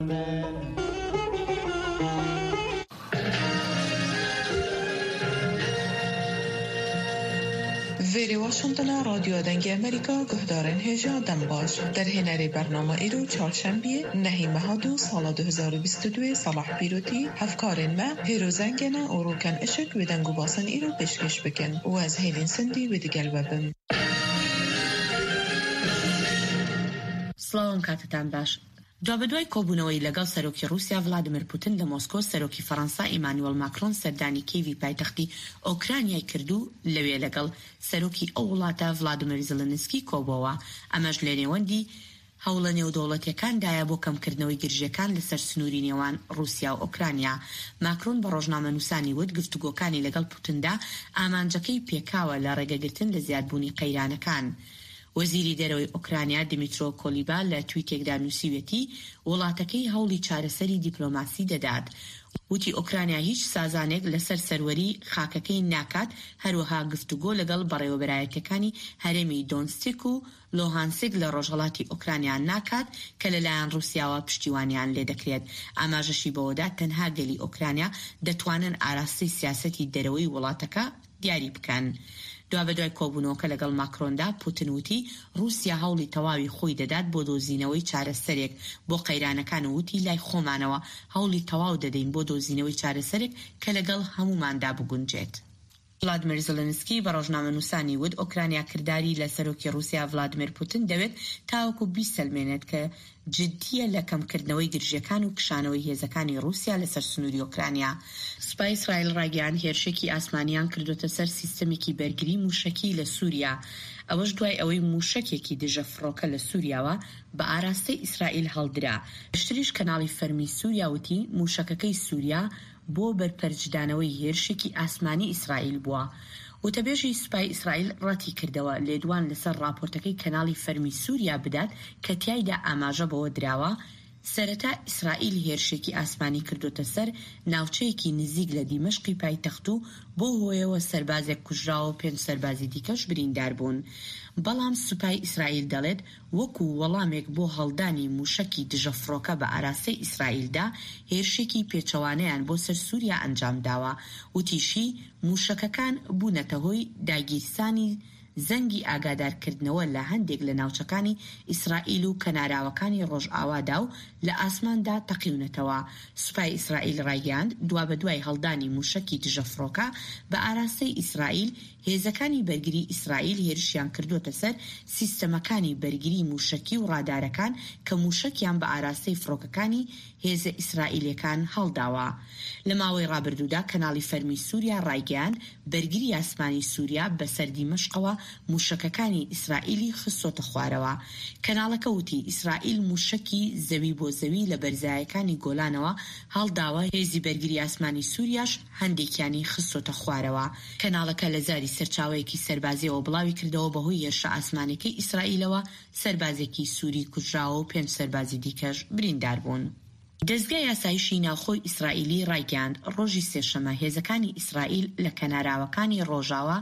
ویری واشنطن رادیو دنگ امریکا گهدارن هجا دم باش در هنری برنامه ایرو چهارشنبه نهی مهادو سال 2022 صلاح بیروتی هفکارن ما هیروزنگنا اوروکن اشک و دنگو باسن ایرو پیشکش بکن و از هیلین سندی و دیگل وبم. سلام کاتتان باش. جابدوی کۆبوونەوەی لەگەڵ سەرۆکی رووسیا ڤلادیمیر پوتین لە مۆسکۆ سەرۆکی فەڕەنسا ئیمانوئێل ماکرۆن سەردانی کیڤی پایتەختی ئۆکرانیای کردو لەوێ لەگەڵ سەرۆکی ئەو وڵاتە ڤلادیمیر زەلەنسکی کۆبووەوە ئەمەش لە نێوەندی هەوڵە نێودەوڵەتیەکاندایە بۆ کەمکردنەوەی گرژیەکان لەسەر سنووری نێوان رووسیا و ئۆکرانیا. ماکرۆن بە ڕۆژنامەنووسانی وت گفتوگۆکانی لەگەڵ پوتیندا ئامانجەکەی پێکاوە لە ڕێگەگرتن لە زیادبوونی قەیرانەکان. وەزیری دەرەوەی ئۆکرانیا دیمیترۆ کۆلیبا لە تویتێکدا نووسیوێتی وڵاتەکەی هەوڵی چارەسەری دیپلۆماسی دەدات. وتی ئۆکرانیا هیچ سازانێک لەسەر سەروەری خاکەکەی ناکات، هەروەها گفتوگۆ لەگەڵ بەڕێوەبەرایەتەکانی هەرێمی دۆنستیک و لۆهانسک لە ڕۆژهەڵاتی ئۆکرانیا ناکات کە لەلایەن رووسیاوە پشتیوانیان لێ دەکرێت. ئاماژەشی بەوەدا تەنها گەلی ئۆکرانیا دەتوانن ئاراستی سیاسەتی دەرەوەی وڵاتەکە دیاری بکەن. دوابەدوای کۆبوونەوەکە لەگەڵ ماکرۆندا پوتین وتی رووسیا هەوڵی تەواوی خۆی دەدات بۆ دۆزینەوەی چارەسەرێک بۆ قەیرانەکان و وتی لای خۆمانەوە هەوڵی تەواو دەدەین بۆ دۆزینەوەی چارەسەرێک کە لەگەڵ هەموماندا بگونجێت. ڤلادیمیر زەلەنسکی بە ڕۆژنامەنووسانی وت ئۆکرانیا کردداری لە سەرۆکی رووسیا ڤلادیمیر پوتین دەوێت تاوەکو بیسەلمێنێت کە جددیە لە کەمکردنەوەی گرژیەکان و کشانەوەی هێزەکانی رووسیا لەسەر سنووری ئۆکرانیا. سوپای ئیسرائیل ڕاگەیاند هێرشێکی ئاسمانیان کردوتە سەر سیستەمێکی بەرگری موشەکی لە سووریا. ئەوەش دوای ئەوەی موشەکێکی دژە فڕۆکە لە سووریاوە بە ئاراستەی ئیسرائیل هەڵدرا. پشتریش کەناڵی فەرمی سووریا وتی موشەکەکەی سووریا بۆ بەرپەرجدانەوەی هێرشێکی ئاسمانی ئیسرائیل بووە. وتەبێژی سوپای ئیسرائیل ڕەتی کردەوە لێدوان لەسەر راپۆرتەکەی کەناڵی فەرمی سووریا بدات کە تیایدا ئاماژە بەوە دراوە سەرەتا ئیسرائیل هێرشێکی ئاسمانی کردوتە سەر ناوچەیەکی نزیک لە دیمەشقی پایتەخت و بۆ هۆیەوە سەربازێک کوژراوە و 5 سەربازی دیکەش بریندار بوون. بەڵام سوپای ئیسرائیل دەڵێت وەکو وەڵامێک بۆ هەڵدانی موشەکی دژە فڕۆکە بە ئاراستەی ئیسرائیلدا هێرشێکی پێچەوانەیان بۆ سەر سووریا ئەنجام داوە. وتیشی موشەکەکان بوونەتە هۆی داگیرسانی زەنگی ئاگادارکردنەوە لە هەندێک لە ناوچەکانی ئیسرائیل و کەناراوەکانی ڕۆژئاوادا و لە ئاسماندا تەقیونەتەوە. سوپای ئیسرائیل ڕایگەاند دوابەدوای هەڵدانی موشەکی دژە فڕۆکە بە ئاراستەی ئیسرائیل هێزەکانی بەرگری ئیسرائیل هێرشیان کردوتە سەر سیستەمەکانی بەرگری موشەکی و ڕادارەکان کە موشەکیان بە ئاراستەی فڕۆکەکانی هێزە ئیسرائیلەکان هەڵداوە. لە ماوەی ڕابردوودا کەناڵی فەرمی سووریا ڕایگەاند بەرگری ئاسمانی سووریا بەسەر دیمەشقەوە موشەکەکانی ئیسرائیلی خستۆتە خوارەوە. کەناڵەکە وتی ئیسرائیل موشەکی زەوی بۆ زەوی لە بەرزایەکانی گۆلانەوە هەڵداوە، هێزی بەرگری ئاسمانی سووریاش هەندێکیانی خستۆتە خوارەوە. کەناڵەکە لە زاری سەرچاوەیەکی سەربازیەوە بڵاوی کردەوە بەهۆی هێرشە ئاسمانەکەی ئیسرائیلەوە سەربازێکی سووری کوژراوە و 5 سەربازی دیکەش بریندار بوون. دەستگای یاسایشی ناوخۆی ئیسرائیلی ڕایگەاند ڕۆژی سێشەمە هێزەکانی ئیسرائیل لە کەناراوەکانی ڕۆژاوە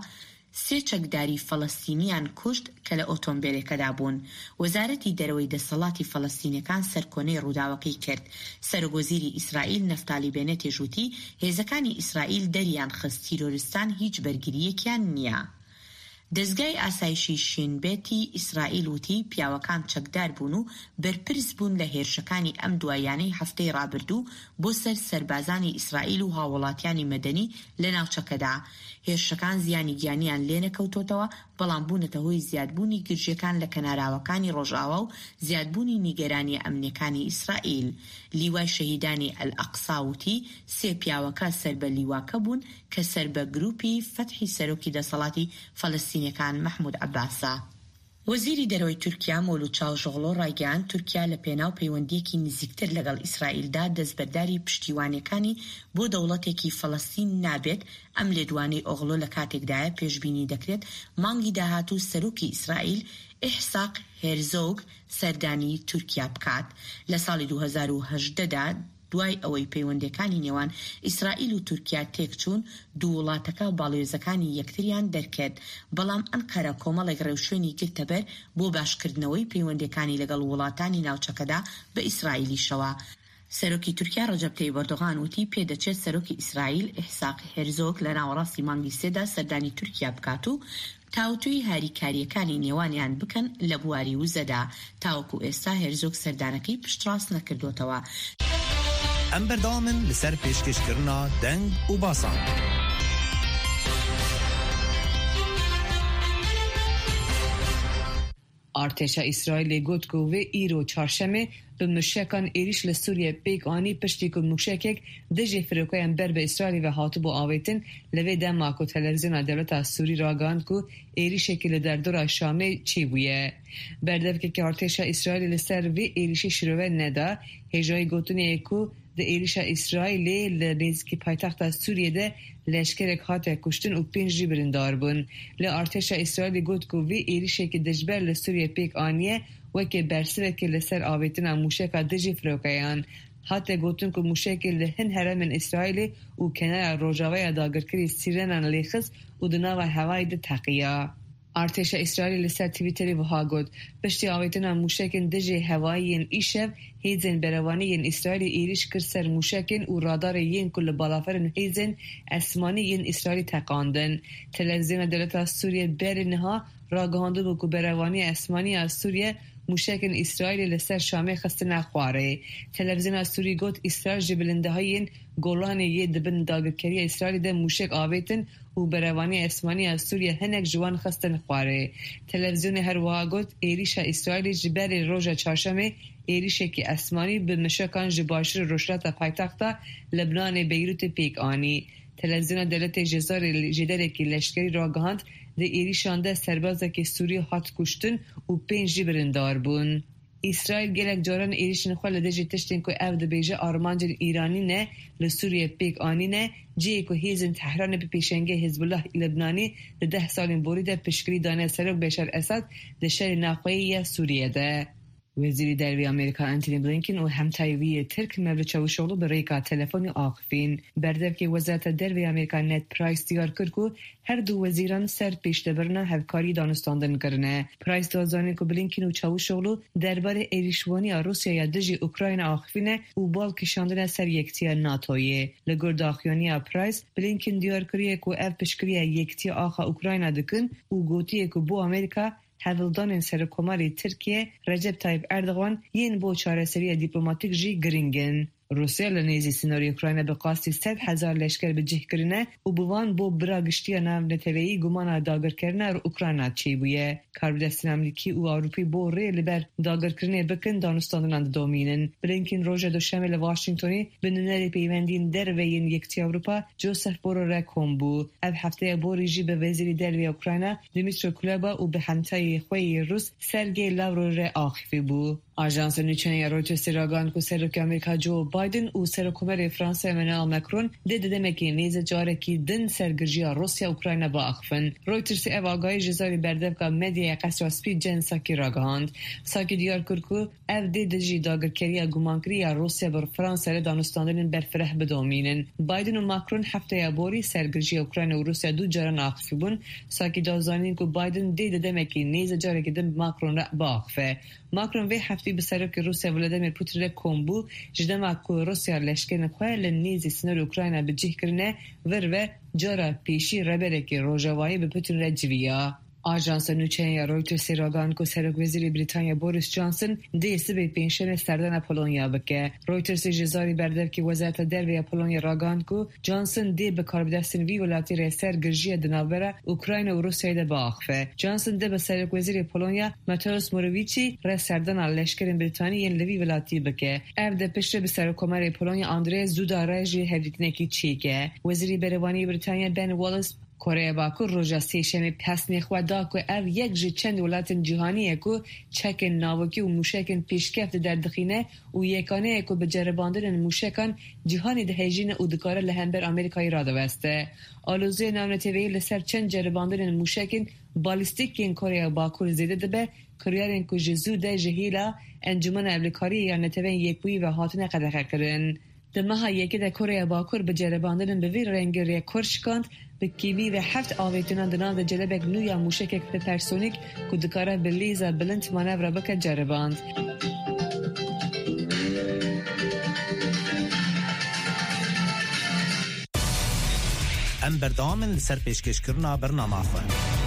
3 چەکداری فەڵەستینیان کوشت کە لە ئۆتۆمبیلێکەدا بوون. وەزارەتی دەرەوەی دەسەڵاتی فەڵەستینەکان سەرکۆنەی ڕووداوەکەی کرد. سەرۆگۆزیری ئیسرائیل نەفتالی بێنێتێ ژووتی هێزەکانی ئیسرائیل دەریان خست تیرۆریستان هیچ بەرگریەکیان نییە. دەستگای ئاسایشی شینبێتی ئیسرائیل وتی پیاوەکان چەکدار بوون و بەرپرس بوون لە هێرشەکانی ئەم دوایانەی هەفتەی ڕابردوو بۆ سەر سەربازانی ئیسرائیل و هاوڵاتیانی مەدەنی لە ناوچەکەدا. هێرشەکان زیانی گیانیان لێ نەکەوتۆتەوە، بەڵام بوونەتە هۆی زیادبوونی گرژیەکان لە کەناراوەکانی ڕۆژئاوا و زیادبوونی نیگەرانی ئەمنیەکانی ئیسرائیل. لیوای شەهیدانی ئەلئەقسا وتی 3 پیاوەکە سەر بە لیواکە بوون کە سەر بە گروپی فەتحی سەرۆکی دەسەڵاتی فەڵەستینیەکان مەحموود عەباسە. وەزیری دەرەوەی تورکیا مۆلود چاوشۆغلۆ ڕایگەاند تورکیا لە پێناو پەیوەندیەکی نزیکتر لەگەڵ ئیسرائیلدا دەستبەرداری پشتیوانیەکانی بۆ دەوڵەتێکی فەڵەستین نابێت. ئەم لێدوانەی ئۆغلۆ لە کاتێکدایە پێشبینی دەکرێت مانگی داهاتوو سەرۆکی ئیسرائیل ئیحساق هێرزۆگ سەردانی تورکیا بکات. لە ساڵی 2018دا دوای ئەوەی پەیوەندیەکانی نێوان ئیسرائیل و تورکیا تێکچوون دوو وڵاتەکە باڵێۆزەکانی یەکتریان دەرکرد، بەڵام ئەنقەرە کۆمەڵێک ڕێوشوێنی گرتە بەر بۆ باشکردنەوەی پەیوەندیەکانی لەگەڵ وڵاتانی ناوچەکەدا بە ئیسرائیلیشەوە. سەرۆکی تورکیا ڕەجەب تەیب ئەردۆغان وتی پێدەچێت سەرۆکی ئیسرائیل ئیسحاق هێرزۆگ لە ناوەڕاستی مانگی سێدا سەردانی تورکیا بکات و تاوتوی هاریکاریەکانی نێوانیان بکەن لە بواری وزەدا. تاوەکو ئێستا هێرزۆگ سەردانەکەی پشتڕاست نەکردوتەوە. ئەم بەردەوامن لەسەر پێشکەشکردنا دەنگ و باسان. ارتشا اسرائیل گوت که و ایرو چهارشنبه به موشکان ایریش لسوریه پیک آنی پشتی که موشکک دژ فروکاین بر به اسرائیل و هاتو با آویتن لوی دماغ و تلویزیون دولت سوری راگاند که ایریش که در دور شامه چی بویه. بردف که ارتشا اسرائیل لسر و ایریش شروع ندا هجای گوتونی که د ایریشا اسرائیل لنزکی پایتخت سوریه ده لشکرک هاته کشتن و 5 بریندار بون. لارتشا اسرائیل گوت که وی ایریشه که دجبر لسوریه پیک آنیه و که برسوه که لسر آویتنا موشکا دجی فروکایان. هاته گوتن که موشک لهن هرم اسرائیل و کنار روجاوی داگرکری سیرنان لیخز و دناو هوای ده تقیه. ارتش اسرائیل لسر توییتری وها گفت پشتی آویتنا موشکن دژ هوایی ایشب هیزن بروانی اسرائیل ایریش کرد سر موشکن و رادار ین کل بالافرن هیزن اسمانی ین اسرائیل تقاندن. تلویزیون دولت سوریه برنها راگهانده بود که بروانی اسمانی از سوریه موشکن اسرائیل لسر شامه خسته نخواره. تلویزیون سوری گفت اسرائیل جبلنده هاین گولان یه دبن داگرکری اسرائیل ده موشک آویتن و بروانی اسمانی از سوریه هنگ جوان خسته نخواره. تلویزیون هر وها گفت ایریش اسرائیل جبر روژا چهارشنبه ایریشه که اسمانی به مشکان جباشر روشلات پایتخت لبنان بیروت پیک آنی. تلویزیون دولت جزار جدره که لشکری راگهاند ده ایریشان ده سربازه که سوریه هات کشتن و 5 بریندار بون. اسرائیل گلک جاران ایریشن خواه لدهجی تشتین که او ده بیجه آرمانجل ایرانی نه لسوریه پیک آنی نه جیه که هیزن تحران به پیشنگه حزب الله لبنانی ده 10 سالین بوری ده پشکری دانه سرک بشار اسد ده شهر ناخوهی سوریه ده. وزیر دروی آمریکا انتونی بلینکن و همتایوی ترک مبلغ چاوشولو به ریکا تلفن آخفین. بردف که وزارت دروی آمریکا نت پرایس دیار کرد که هر دو وزیران سر پیش دبرنا هفکاری دانستاندن کرنه. پرایس دازانی که بلینکن و چاوشولو درباره ایریشوانی روسیه یا دژ اوکراین آخفینه و بال کشاندن سر یکتی ناتویه. لگر داخیانی پرایس بلینکن دیار کریه که اف پشکریه یکتی آخا اوکراین دکن و گوتیه که بو آمریکا هەوڵدانên سەرۆکۆماری ترکیە ڕەجەب تایب ئەردوغان یەن بۆ چارەسەریە دیپلۆماتیک jî giring in. روسیا لنیزی سنوری اوکراین به قاستی 100,000 لشکر به جه کرنه و بوان بو برا گشتی ناو نتویی گمان داگر کرنه رو اوکراین چی بویه. کاربدستان امریکی و اروپی بو ری لبر داگر کرنه بکن دانستاندن دومینن. بلینکن روژه دوشنبه لواشنگتنی به نونری پیوندین دروین یکتی اروپا جوزف بورل کوم بو. اب هفته بوریجی به وزیری دروی اوکراین دیمیترو کولبا و به همتای خوی روس سرگی لاورو آخفی بو. آژانس نوچنی رویترز راگان که سرک آمریکا جو بایدن و سرکومر فرانسه امانوئل مکرون ددمکی نیز جارکی دن سرگرجی روسیه اوکراین با اخفن. رویترز اواگای جزاری بردف که مدیا قصر سپید جن ساکی راگاند. ساکی دیار کرد که اف دجی داگرکری گمانکری روسیه بر فرانسه دانستاندن برفره بدومینن. بایدن و مکرون هفته بوری سرگرجی اوکراین و روسیه دو جارن آخفی بون. ساکی دازانین که بایدن ددمکی نیز جارکی دن مکرون را با اخفه. ماکرون وی هفته به سرک روسیه ولادیمیر پوتین کوم بو جدما کو روسیه لشکر خواه لنیزی سنور اوکراین به جه کرنه و جارا پیشی ربرکی روژاوایی به پوتین رجویا. آژانس نوچنی رویترز راگان که سرک وزیر بریتانیا بوریس جانسون دیسته به پنشن سردن پولونیا بکه. رویترز جزاری بردف که وزارت دروی پولونیا راگان که جانسون دی به کاربدستن وی ولاتی رسر گرژی دنابره اوکراین و روسیه ده باخفه. جانسون دی به سرک وزیر پولونیا ماتوس موروویچی رسردن لشکر بریتانیا ین لوی ولاتی بکه. اف ده پشت به سرک کمر پولونیا آندره زودا رژی هفیتنکی چیکه. وزیری بروانی بریتانیا بن والیس کره باکو روژا سیشمی پس نخوا دا که او یک جه چند ولات جهانیه که چکن ناوکی و موشکن پیشکفت در دخینه و یکانه که به جرباندن موشکان جهانی ده هجین او دکاره لهنبر امریکایی را دوسته. آلوزه نامنتوی لسر چند جرباندن موشکن بالیستیکین کره باکو زیده دبه کریارین که جزو ده جهیلا انجمن امریکایی یا نتوین یکوی و حاطنه قدقه کرن. دمها یکی ده کره باکور به جرباندن به وی رنگری کرشکاند به کیوی و 7 آویتونان دنال ده جلبک نویا موشک پرسونیک که دکاره به لیزا بلند مانور بکه جرباند. ام بردامن لسر پیشکشکرنا برنامه خواه.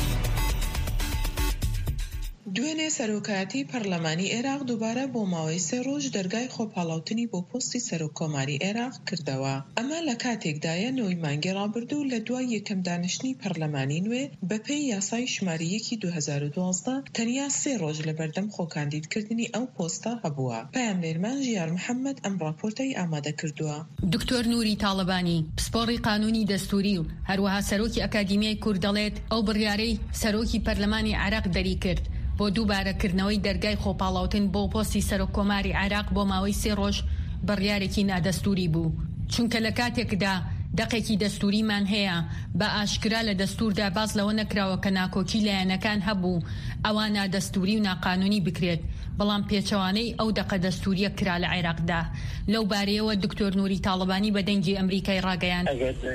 دوێنێ سەرۆکایەتی پەرلەمانی عێراق دووبارە بۆ ماوەی 3 ڕۆژ دەرگای خۆپاڵاوتنی بۆ پۆستی سەرۆککۆماری عێراق کردەوە. ئەمە لە کاتێکدایە نەوەی مانگی ڕابردوو لە دوای یەکەم دانیشتنی پەرلەمانی نوێ بەپێی یاسای شماری 1 2012 تەنیا 3 ڕۆژ لە بەردەم خۆکاندیدکردنی ئەو پۆستە هەبووە. پەیامنێرمان ژیار محەممەد ئەم ڕاپۆرتەی ئامادە کردووە. دکتۆر نوری تاڵبانی پسپۆڕی قانونی دەستوری و هەروەها سەرۆکی ئەکادیمیای کورد دەڵێت ئەو بڕیارەی سەرۆکی پەرلەمانی عێراق دەری کرد بۆ دووبارەکردنەوەی دەرگای خۆپاڵاوتن بۆ پۆستی سەرۆککۆماری عێراق بۆ ماوەی 3 ڕۆژ بڕیارێکی نادەستوری بوو، چونکە لە کاتێکدا دەقێکی دەستوریمان هەیە بە ئاشکرا لە دەستوردا باز لەوە نەکراوە کە ناکۆکی لایەنەکان هەبوو ئەوە نادەستوری و ناقانونی بکرێت، بەڵام پێچەوانەی ئەو دەقە دەستوریە کرا لە عێراقدا. لەو بارەیەوە دکتۆر نوری تاڵبانی بە دەنگی ئەمریکای ڕاگەیاند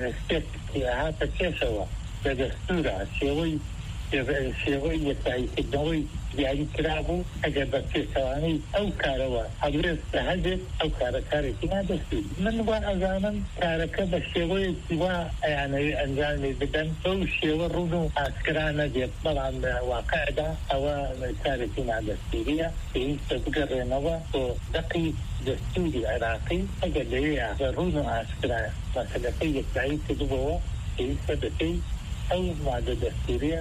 هاتە پێشەوە لە دەستورە شێوەی یەکتاییکردنەوەی دیاری کرابوو ئەگەر بە پێچەوانەی ئەو کارەوە هەڵوێست لە هەبێت ئەو کارەکارێکی نادەستوری. من وا ئەزانم کارەکە بە شێوەیەکی وا ئەیانەوێ ئەنجامی بدەن ئەو شێوە ڕوون و ئاسکرا نەبێت، بەڵام لە واقعدا ئەوە کارێکی نادەستوریە پێویستە بگەڕێنەوە بۆ دەقی دەستوری عێراقی ئەگەر لەوەیە بە ڕوون و ئاسکرا مەسەلەکەی یەکتایی کردبەوە پێویستە بەپێی ئەو مادە دەستوریە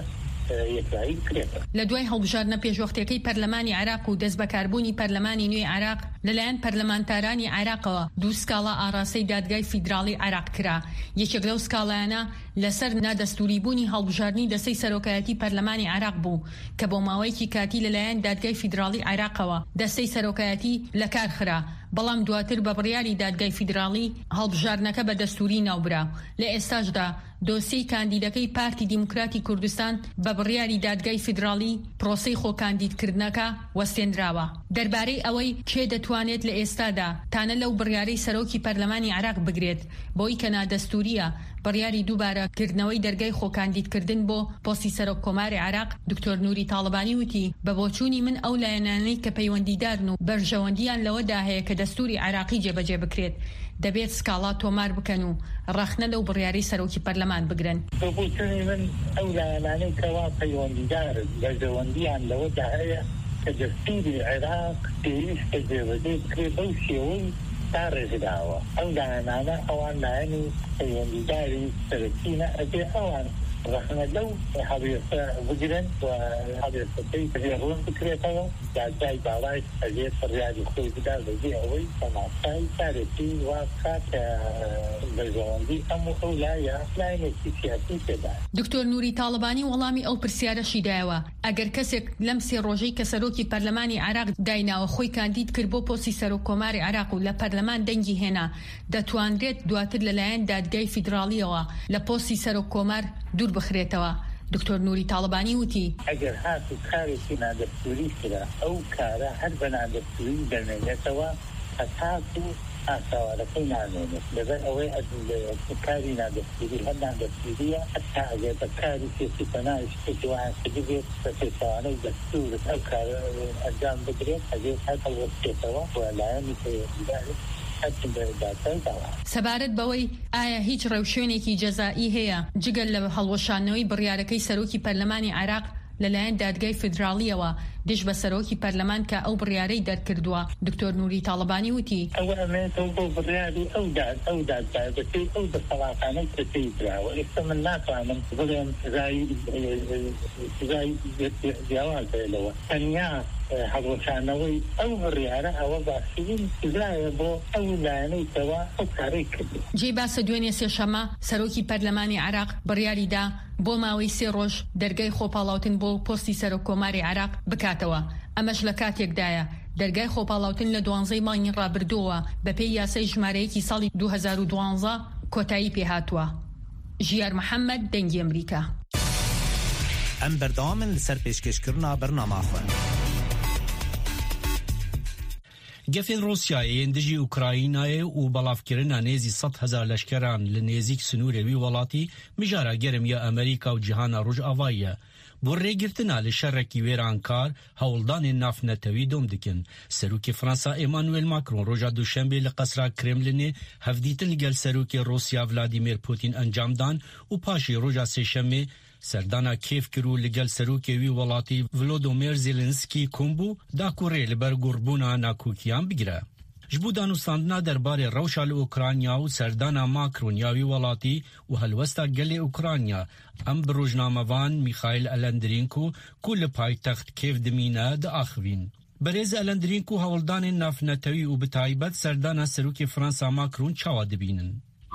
لە دوای هەڵبژاردنە پێشوەختیەکەی پەرلەمانی عێراق و دەست بەکاربوونی پەرلەمانی نوێی عێراق لەلایەن پەرلەمانتارانی عێراقەوە 2 سکاڵا ئاڕاستەی دادگای فیدراڵی عێراق کرا. یەکێک لەو سکاڵایانە لەسەر نادەستوریبوونی هەڵبژاردننی دەستەی سەرۆکایەتی پەرلەمانی عێراق بوو کە بۆ ماوەیەکی کاتی لەلایەن دادگای فیدراڵی عێراقەوە دەستەی سەرۆکایەتی لەکار خرا، بەڵام دواتر بە بڕیاری دادگای فیدراڵی هەڵبژاردنەکە بە دەستوری ناوبرا. لە ئێستاشدا دۆسیەی کاندیدەکەی پارتی دیموکراتی کوردستان بە بڕیاری دادگای فیدراڵی پرۆسەی خۆکاندیدکردنەکە وەستێنراوە. دەربارەی ئەوەی کێ دەتوانێت لە ئێستادا تانە لەو بڕیارەی سەرۆکی پەرلەمانی عێراق بگرێت بۆی کە نادەستوریە بڕیاری دووبارەکردنەوەی دەرگای خۆکاندیدکردن بۆ پۆستی سەرۆککۆماری عێراق، دکتۆر نوری تاڵبانی وتی بە بۆچوونی من ئەو لایەنانەی کە پەیوەندیدارن و بەرژەوەندیان لەوەدا هەیە کە دەستوری عێراقی جێبەجێ بکرێت دەبێت سکاڵا تۆمار بکەن و ڕەخنە لەو بڕیارەی سەرۆکی پەرلەمان بگرن. بە بۆچوونی من ئەو لایەنانەی کەوا پەیوەندیدارن بەرژەوەندیان لەوەدا هەیە کە دەستوری عێراق پێویستە جێبەجێ بکرێت بەو شێوەی تا ڕێژداوە. ئەو لایەنانە ئەوان لایەنی پەیوەندیداری سەرەکیە ئەبێ ئەوان ڕەخنە لەو هەڵوێستە بگرن و هەڵوێستەکەی ڕێڕوون بکرێتەوە دادگای باڵای ئەبێت فڕیادی خۆی بدا بەجێ ئەوەی تەماشای کارێکی وا بکات کە بەرژەوەندی هەموو ئەو لایەنێکی سیاسی پێدا. دکتۆر نوری تاڵبانی وەڵامی ئەو پرسیارەشی دایەوە ئەگەر کەسێک لەم 3 ڕۆژەی کە سەرۆکی پەرلەمانی عێراق دایناوە خۆی کاندید کرد بۆ پۆستی سەرۆککۆماری عێراق و لە پەرلەمان دەنگی هێنا دەتوانرێت دواتر لەلایەن دادگای فیدراڵیەوە لە پۆستی سەرۆککۆمار دوور بخرێتەوە. دکتۆر نوری تاڵبانی وتی ئەگەر هات و کارێکی نادەستوری کرا ئەو کارە هەر بە نادەستوری دەمێنێتەوە هەتاکو ئاساوارەکەی نامێنێت لەبەر ئەوەی کاری نادەستوری هەر نادەستوریە هەتا ئەگەر بە کاری سێسیپەناویش پێکیوان بگرێت بە پێچەوانەی دەستورت ئەو کارە ئەنجام بگرێت ئەگەر هەر هەڵوەستێتەوە و لایەنی پەیوەندیداری سەبارەت بەوەی ئایا هیچ ڕێوشوێنێکی جەزایی هەیە جگەل لە هەڵوەشانەوەی بڕیارەکەی سەرۆکی پەرلەمانی عێراق لەلایەن دادگای فیدراڵیەوە دش بە سەرۆکی پەرلەمان کە ئەو بڕیارەی دەرکردووە. دکتۆر نوری تاڵبانی وتی ئەوە ئەمێتەوە بۆ بڕیاری ئەو دادگای ئەو دەسەڵاتانەی کەسی دراوە. ئێستا من ناتوانم بڵێم سزای جیاواز هەیە تەنیا هەڵوەشانەوەی ئەو بڕیارە ئەوە باشترین سزایە بۆ ئەو لایەنەی کەوا ئەو کارەی کرد. جێ باسە دوێنێ سێشەمە سەرۆکی پەرلەمانی عێراق بڕیاریدا بۆ ماوەی 3 ڕۆژ دەرگای خۆپاڵاوتن بۆ پۆستی سەرۆککۆماری عێراق بکاتەوە. ئەمەش لە کاتێکدایە دەرگای خۆپاڵاوتن لە 12 مانگی ڕابردووە بەپێی یاسای ژمارەیەکی ساڵی 2012 کۆتایی پێهاتووە. ژیار محەممەد دەنگی ئەمریکا. ئەم بەردەوامن لەسەر پێشکەشکردنا بەرنامە خوێن. گەفێن رووسیایە دژی ئوکراینایە و بەڵافکردنا نێزی 100,000 لەشکەران لە نێزیک سنوورێوی وڵاتی مژارە گەرمیە ئەمریکا و جیهانە ڕۆژ ئاواییە بۆ ڕێگرتنا لە شەڕێکی وێرانکار هەوڵدانی نافنەتەوی دۆم دکن. سەرۆکی فەرەنسا ئێمانوێل ماکرۆن ڕۆژا دووشەمبێ لە قەسرا کرێملینێ هەفدیتن لەگەڵ سەرۆکی رووسیا ڤلادیمیر پوتین ئەنجامدان و پاشی ڕۆژا سێشەمێ سەردانا کێف کرد و لەگەڵ سەرۆکێوی وڵاتی ڤلۆدۆمیر زێلنسکی کومبوو داکوڕێ لەبەر گوڕبوونا ناکۆکیان بگرە. ji bo danûstandina derbarê rewşa li Ukrayna û serdana Macron ya wî welatî û helwesta gelê Ukrayna em bi rojnamevan Mikhail Elendrînko ku li paytext Kiev dimîne diaxivîn. Berêz Elendrînko hewldanên navnetewî û bi taybet serdana serokê Fransa Macron çawa dibînin.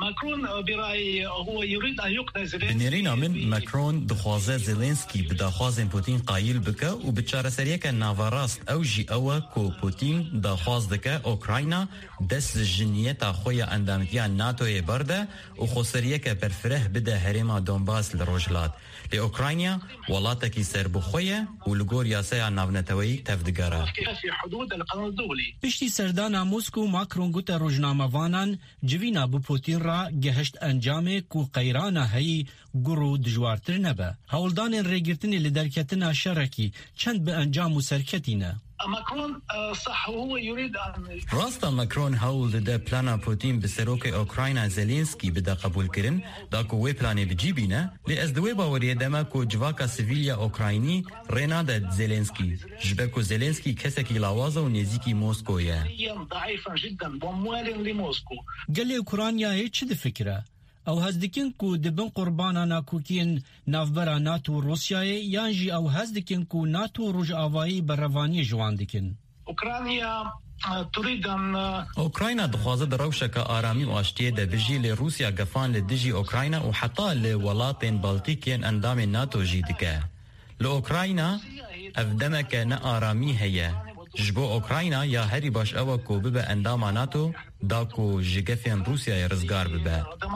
بنێرîna min Macron dixwaze Zelenskî bi daxwazên Putin qayîl bike û bi çareseriyeke navarast ew jî ew e ku Putin daxwaz dike Ukrayna dest ji niyeta xwe ya endamtiya NATOyê berde û xweseriyeke berfireh bide herêma Donbas li Rojhilat. Lê Ukrayna welatekî serbixwe ye û li gor yaseya navneteweyî tevdigera. Piştî serdana Moskow Macron gote rojnamevanan civîna bi Putin ra geheşt encamê ku qeyrana heyî gur û dijwartir nebe. Hewldanên rêgirtinê li derketina şerekî çend bi encam û serketîne. Rasta Macron hewl dide plana Putin bi serokê Ukrayna Zelenskî bide qebûlkirin da ku wê planê bicîbîne, lê ez di wê baweriyê deme ku civaka sivîl ya Ukraynî rê nade Zelenskî ji ber ku Zelenskî kesekî lawaza û nêzîkî Moskow ye. Gelê Ukraynayê çi difikire? Ew hez dikin ku dibin qurbana nakokiyên navbera NATO û Rusyayê yan jî ew hez dikin ku NATO rojavayî berrevaniyê ji wan dikin. Ukrayna dixwaze di rewşeka aramî û aştiyê de bijî lê Rusya gefan li dijî Ukrayna û heta li welatên Baltîkên endamên NATO jî dike. Li Ukrayna ev demeke ne aramî heye. Ji bo Ukrayna ya herî baş ew e ku bibe endama NATO da ku ji gefên Rusyayê rizgar bibe.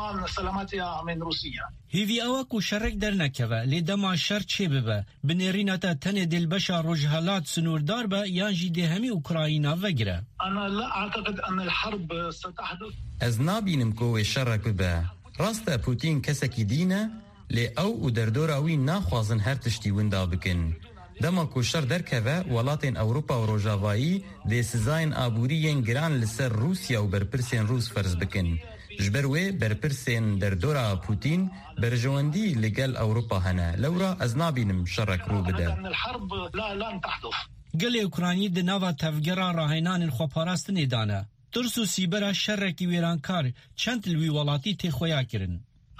Hêvî ew e ku şerek dernekeve lê dema şer çê bibe. Binêrîna te tenê dilbeşa Rojhilat sinûrdar be yan jî dê hemî Ukrayna vegire. Ez nabînim ku wê şerek bibe. Rast e Putin kesekî dîne lê ew û derdora wî naxwazin her tiştî winda bikin. Dema ku şer derkeve welatên Ewropa û Rojavayî dê sizayên aboriyên giran li ser Rusya û berpirsên Rûs ferz bikin. Ji ber wê berpirsên derdora Putin berjewendî li gel Ewropa hene. Lewra ez nabînim şerek rû bide. Gelê Ukraynî di nava tevgera rahênanên xweparastinê dane. Tirs û sîbera şerrekî wêrankar çend li wî welatî tê xuya kirin.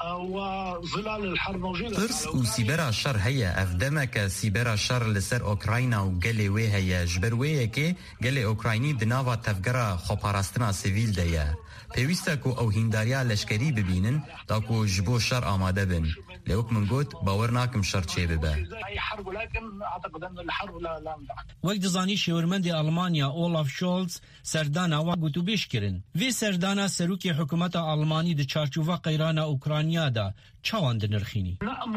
Tirs û sîbera şer heye. Ev demeke sîbera şer li ser Ukrayna û gelê wê heye. Ji ber wê yekê gelê Ukraynî di nava tevgera xweparastina sivîl de ye. Pêwîst e ku ew hîndariya leşkerî bibînin da ku ji bo şer amade bin. Lê wek min got bawer nakim şer çê bibe. Wek dizanî şêwirmendê Almanya Olaf Scholz serdana wa gotûbêj kirin. Vê serdana serokê hikûmeta Almanî di çarçûva qeyrana Ukrayna da çawan dinirxînî.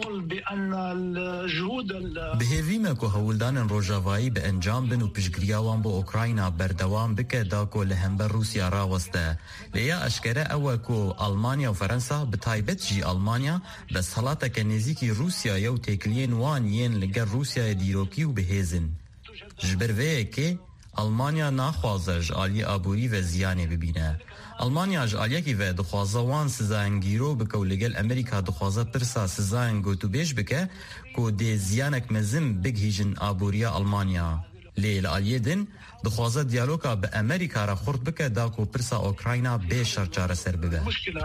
Bihêvî me ku hewldanên Rojavayî bi encam bin û piştgiriya wan bo Ukrayna berdewam bike da ku li hember Rusya raweste. Lê ya eşkere ew e ku Almanya û Ferensa bi taybet jî Almanya desthilateke nêzîkî Rusyayê û têkiliyên wan yên li gel Rusyayê dîrokî û bihêzin. Ji ber vê yekê Almanya naxwaze ji aliyê aborî ve ziyanê bibîne. Almanya ji aliyekî ve dixwaze wan sizayên gîro bike û li gel Amerîka dixwaze pirsa sizayên gotûbêj bike ku dê ziyanek mezin bighîjin aboriya Almanya. Lê li aliyê din dixwaze diyaloga bi Amerîka re xurt bike da ku pirsa Ukrayna bê şer çareser bibe.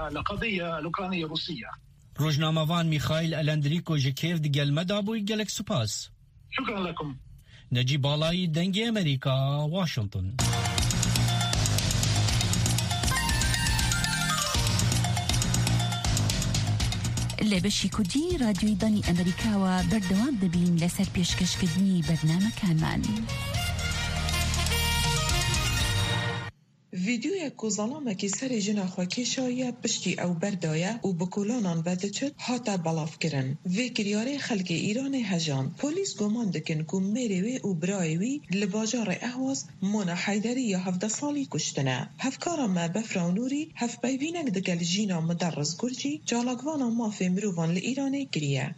Rojnamevan Mikhail Elendrînko ji Kiev di gelme dabûyî gelek spas. Necîb Balayî dengê Amerîka, Washington. لە بەشی کوردی رادیۆی دانی ئەمریکاوە بەردەوام دەبین لەسەر پێشکەشکردنی بەرنامەکانمان. ویدیویا کو زەڵامێکی سەری ژنا xwe kêşaye piştî ew berdaye û bi kolanan vediçit hate belavkirin. Vê kiryarê xelkê Îranê hejand. Polîs guman dikin ku mêrê wê û birayê wî li bajarê Ehwaz Mona Heyderî ya 17 salî kuştine. Hevkara me Befra Nûrî hevpeyvînek digel jîna Muderris Gurcî calakvana mafê mirovan li Îranê kiriye.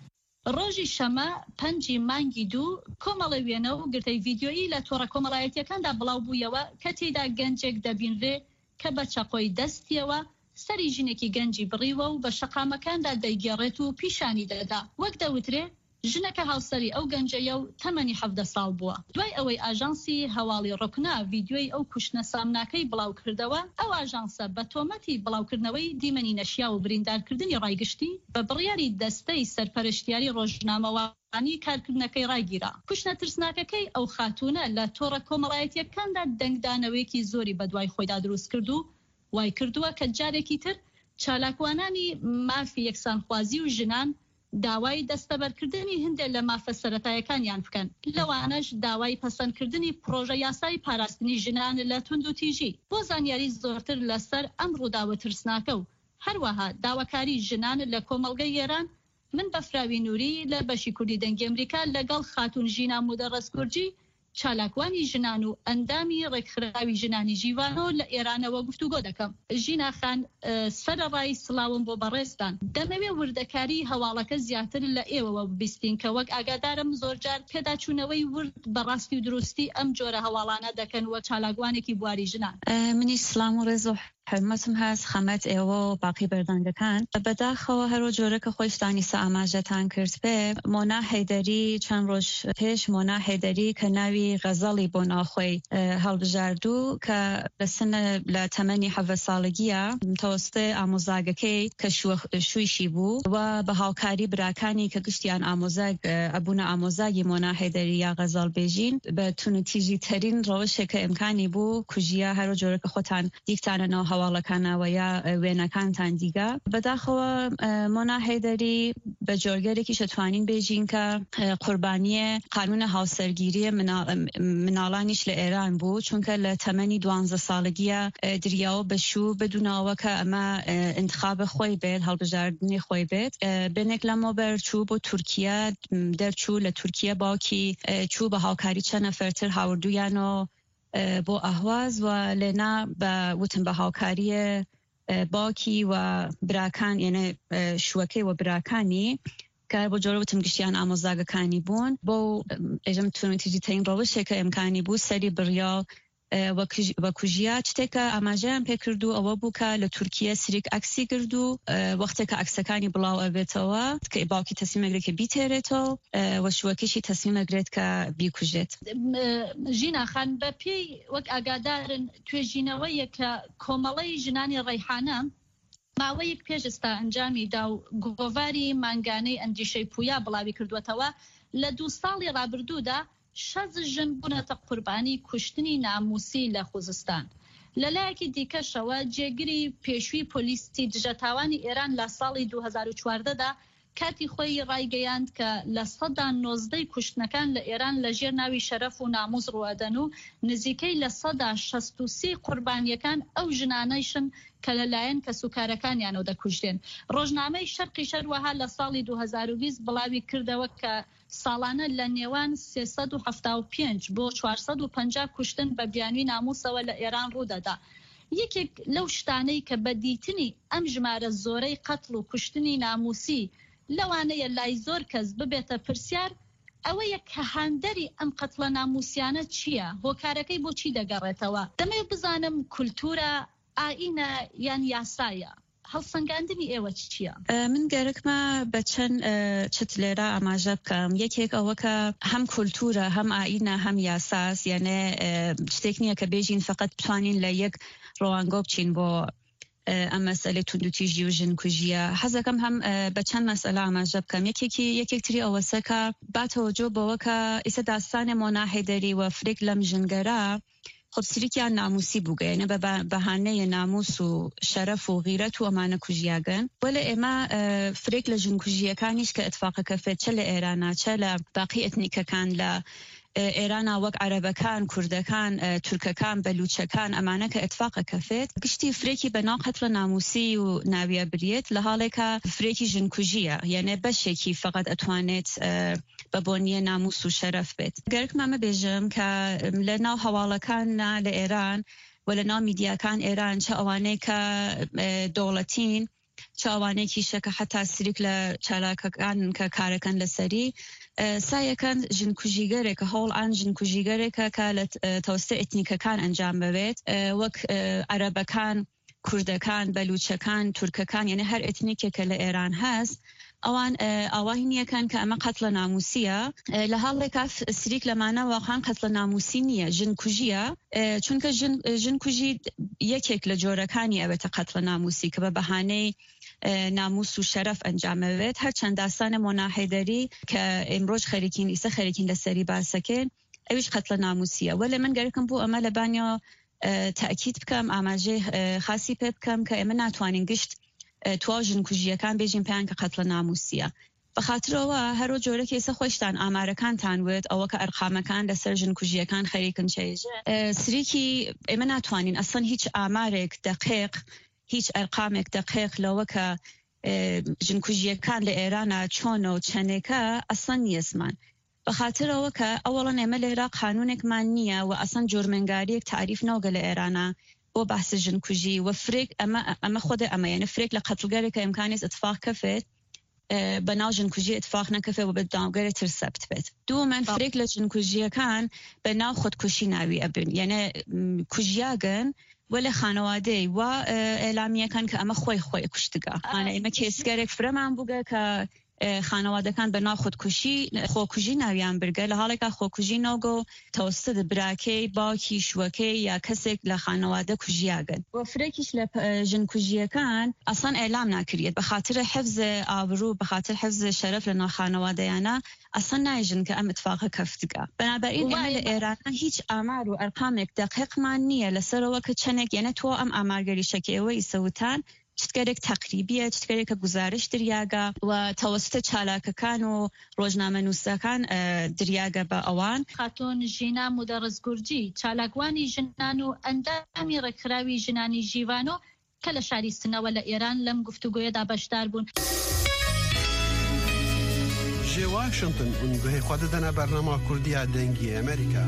ڕۆژی شەمە 5 مانگی 2 کۆمەڵە وێنە و گرتەی ڤیدیۆیی لە تۆڕە کۆمەڵایەتیەکاندا بڵاو بوویەوە کە تێیدا گەنجێک دەبینرێ کە بە چەقۆی دەستیەوە سەری ژنێکی گەنجی بڕیوە و بە شەقامەکاندا دەیگێڕێت و پیشانی دەدا وەک دەوترێ ژنەکە هاوسەری ئەو گەنجەیە و تەمەنی 17 ساڵ بووە. دوای ئەوەی ئاژانسی هەواڵی ڕۆکنا ڤیدیۆی ئەو کوشتنە سامناکەی بڵاو کردەوە، ئەو ئاژانسە بە تۆمەتی بڵاوکردنەوەی دیمەنی نەشیا و بریندارکردنی ڕایگشتی بە بڕیاری دەستەی سەرپەرشتیاری ڕۆژنامەوانی کارکردنەکەی ڕایگیرا. کوشتنە ترسناکەکەی ئەو خاتونە لە تۆڕە کۆمەڵایەتیەکاندا دەنگدانەوەیەکی زۆری بەدوای خۆیدا دروست کرد و وای کردووە کە جارێکی تر چالاکوانانی مافی یەکسانخوازی و ژنان داوای دەستەبەرکردنی هەندێک لە مافە سەرەتایەکانیان بکەن. لەوانەش داوای پەسەندکردنی پرۆژە یاسای پاراستنی ژنان لە تونند و تیژی بۆ زانیاری زۆرتر لەسەر ئەم ڕووداوە ترسناکە و هەروەها داواکاری ژنان لە کۆمەڵگەی ئێران من بە فراوی نووری لە بەشی کوردی دەنگی ئەمریکا لەگەڵ خاتون ژینا مودەڕەس کورجی چالاکوانی ژنان و ئەندامی ڕێکخراوی ژنانی جیوانەوە لە ئێرانەوە گفتوگۆ دەکەم. ژینا خان سەرڕای سڵاوم بۆ بەڕێستان. دەمەوێ وردەکاری هەواڵەکە زیاتر لە ئێوەوە ببیستین کە وەک ئاگادارم زۆرجار پێداچوونەوەی ورد بەڕاستی و دروستی ئەم جۆرە هەواڵانە دەکەن وە چالاکوانێکی بواری ژنان. منی سلام و ڕێز و حرمەتم هەست خەمەت ئێوە و باقی بەردەنگەکان. بەداخەوە هەرۆ جۆرەکە خۆشتانی سە ئاماژەتان کرد پێ مۆنا هەیدەری چەند ڕۆژ پێش مۆنا هەیدەری کە ناوی غەزەڵی بۆ ناوخۆی هەڵبژاردوو کە لە سنە لە تەمەنی 17 ساڵگیە تەوەستە ئامۆزاگەکەی کە شوویشی بوو و بە هاوکاری براکانی کە گشتیان ئامۆزاگ ئەبوونە ئامۆزاگی مۆنا هەیدەری یا غەزەڵ بێژین بە تونوتیژی تەرین ڕەوشێکە ئیمکانی بوو کوژیە هەرۆ جۆرەکە خۆتان دیکتانەوە هەواڵەکانەوە یا وێنەکانتان دیگە. بەداخەوە مۆنا هەیدەری بە جۆرگەرێکی شەتوانین بێژین کە قوربانیە قانونە هاوسەرگیریە مناڵانیش لە ئێران بوو چونکە لە تەمەنی 12 ساڵگیە دریاوە بەشوو بدونەوە کە ئەمە انتخابە خۆی بێت هەڵبژاردنی خۆی بێت. بنێک لەمەوبەر چوو بۆ تورکیا دەرچوو لە تورکیا باوکی چوو بە هاوکاری چەند نەفەرتر هاوردویانەوە بۆ ئەهواز و لێنا بە وتم بە هاوکاریە باوکی و براکان یعنی شوەکەی و براکانی کە بۆ جۆرە وتم گشتیان ئامۆزاگەکانی بوون بۆ ئێژەم تونوتیژی تەین ڕەوشێکە ئیمکانی بوو سەری بڕیاڵ وە کوژیا شتێکە ئاماژەیان پێکردو ئەوە بوو کە لە تورکیا سریک ئەکسی کردو وەختێکە ئەکسەکانی بڵاو ئەبێتەوە کە باوکی تەسمیمەگرێت کە بیتێرێتەوە و شوەکەشی تەسمیمەگرێت کە بیکوژێت. ژینا خان بە پێی وەک ئاگادارن توێژینەوەیە کە کۆمەڵەی ژنانی ڕەیحانە ماوەیەک پێش ئێستا ئەنجامی دا و گۆڤاری مانگانەی ئەندیشەی پویا بڵاوی کردوێتەوە لە 2 ساڵی ڕابردوودا 6 ژن بوونەتە قوربانی کوشتنی ناموسی لە خوزستان. لەلایەکی دیکەشەوە جێگیری پێشووی پۆلیسی دژەتاوانی ئێران لە ساڵی 2014دا کاتی خۆی ڕایگەیاند کە لە 19 کوشتنەکان لە ئێران لە ژێر ناوی شەرەف و ناموس ڕوادەن و نزیکەی لە 163 قوربانیەکان ئەو ژنانەیشن کە لەلایەن کە سوکارەکانیانەوە دەکوژێن. ڕۆژنامەی شەرقی شەروەها لە ساڵی 2020 بڵاوی کردەوە کە ساڵانە لە نێوان 375 بۆ 450 کوشتن بە بیانوی ناموسەوە لە ئێران ڕوودەدا. یەکێک لەو شتانەی کە بە دیتنی ئەم ژمارە زۆرەی قەتڵ و کوشتنی ناموسی لەوانەیە لای زۆر کەس ببێتە پرسیار ئەوەیە کە هاندەری ئەم قەتڵە ناموسیانە چییە؟ هۆکارەکەی بۆ چی دەگەڕێتەوە؟ دەمەوێت بزانم کولتورە ئائینە یان یاسایە. هەڵسەنگاندنی ئێوە چییە؟ من گەرەکمە بە چەند چت لێرە ئاماژە بکەم. یەکێک ئەوە کە هەم کولتورە هەم ئائینە هەم یاساس یعنی شتێک نییە کە بێژین فقط بتوانین لە یەک ڕەوانگۆ بچین بۆ ئەم مەسئلەی توندوتیژی و ژنکوژیە. حەزەکەم هەم بە چەند مەسئلە ئاماژە بکەم. یەکێکتری ئەوەسە کە باتەوەجۆ بەوە کە ئێستا داستانێ مۆنا هەیدەری و فرێک لەم ژنگەرە خب سریکیان ناموسی بووگەیەنە بە بەهانەیە ناموس و شەرەف و غیرەت و ئەمانە کوژیاگەن. وەلە ئێمە فرێک لە ژنکوژیەکانیش کە ئەتفاقەکە فێت چە لە ئێرانە چە لە باقی ئەتنیکەکان لە ئێرانە وەک عەرەبەکان، کوردەکان، تورکەکان، بەلوچەکان ئەمانە کە ئەتفاقەکە فێت گشتی فرێکی بەناو قەتڵە ناموسی و ناویە بریت لە حاڵێکە فرێکی ژنکوژیە یعنی بەشێکی فقط ئەتوانێت بە بۆنیە ناموس و شەرەف بێت. گەرکمە بێژم کە لە ناو هەواڵەکان لە ئێران و لە ناو میدیاکان ئێران چە ئەوانەی کە دەوڵەتین چاوانێکی شەکە حتا سریک لە چالاکەکان کە کارەکەن لەسەری سایەکەن ژنکوژیگەرێکە هەوڵ ئان ژنکوژیگەرێکە کە لە تەوەستە ئێتنیکەکان ئەنجام بەوێت وەک عەرەبەکان، کوردەکان، بەلوچەکان، تورکەکان، یعنی هەر ئێتنیکێکە لە ئێران هەست ئەوان ئاواهینیەکان کە ئەمە قەتڵە ناموسیە لە هەڵێکا سریک لەمانە واقعاً قەتڵە ناموسی نییە، ژنکوژیە، چونکە ژنکوژی یەکێک لە جۆرەکانی ئەوێتە قەتڵە ناموسی کە بە بەهانەی ناموس و شەرەف ئەنجامەوێت. هەرچەند داستانە مۆنا حەیدەری کە ئێمڕۆژ خەریکین ئیسە خەریکین لەسەری باسەکەن ئەویش قەتڵە ناموسیە. وەلێ من گەرەکم بۆ ئەمە لە بانیا تاکید بکەم، ئاماژەی خاصی پێ بکەم کە ئێمە ناتوانین گشت توا ژنکوژیەکان بێژین پێیان کە قەتڵە ناموسیە. بەخاترەوە هەرۆ جۆرەکی ئێستا خۆشتان ئامارەکانتان وێت ئەوە کە ئەرقامەکان لەسەر ژنکوژیەکان خەریکن چێژە سریکی ئێمە ناتوانین ئەسڵەن هیچ ئامارێک دقیق، هیچ ئەرقامێک دقیق لەوە کە ژنکوژیەکان لە ئێرانە چۆنە و چەندێکە ئەسڵەن نیەسمان. بەخاترەوە کە ئەوڵەن ئێمە لێرا قانونێکمان نییە و ئەسڵەن جۆرمەنگاریەک تعریف ناوگە لە ئێرانە بۆ بەحس ژنکوژی و فرێک ئەمە خۆدە ئەمە یعنی فرێک لە قەتڵگەرێکە ئیمکانێت اتفاق کەفێت بەناو ژنکوژی اتفاق نەکەفێت و بە داوگەرە ترسەبت بێت. دووەمەن فرێک لە ژنکوژیەکان بەناو خۆدکوشی ناوی ئەبن، یعنی کوژیاگەن وەلە خانەوادەی و ئێلامیەکان کە ئەمە خۆی کوشتگە. ئێمە کێسگەرێک فرەمان بووگە کە خانەوادەکان بەناو خۆکوژی ناویان برگە لە هەڵێکا خۆکوژی ناوگە و تەوەسط براکەی، باوکی، شوەکەی یا کەسێک لە خانەوادە کوژیاگەن. و فرێکیش لە ژنکوژیەکان ئەسڵەن ئێلام ناکرێت بەخاترە حفظ ئابروو، بەخاتر حفظ شەرەف لە ناو خانەوادەیانە ئەسڵەن نایژن کە ئەم اتفاقە کەفتگە. بەنابەرین ئێمە لە ئێرانە هیچ ئامار و ئەرقامێک دقیقمان نییە لەسەرەوە کە چەندێک یعنی تۆ ئەم ئامارگەریشەکەیەوەی سەوتان چتکارێک تەقریبیە، چتکارێکە گزارش دریاگە و تەوەستە چالاکەکان و ڕۆژنامە نووسەکان دریاگە بە ئەوان. خاتۆن ژینا مودەڕزگورجی چالاکوانی ژنان و ئەندامی ڕێکخراوی ژنانی ژیوانۆ کە لە شاری سنەوە لە ئێران لەم گفتوگۆیەدا بەشدار بوون. جێ واشنگتن گوهەی خوا دەدەنە بەرنامە کوردیە دەنگی ئەمریکا.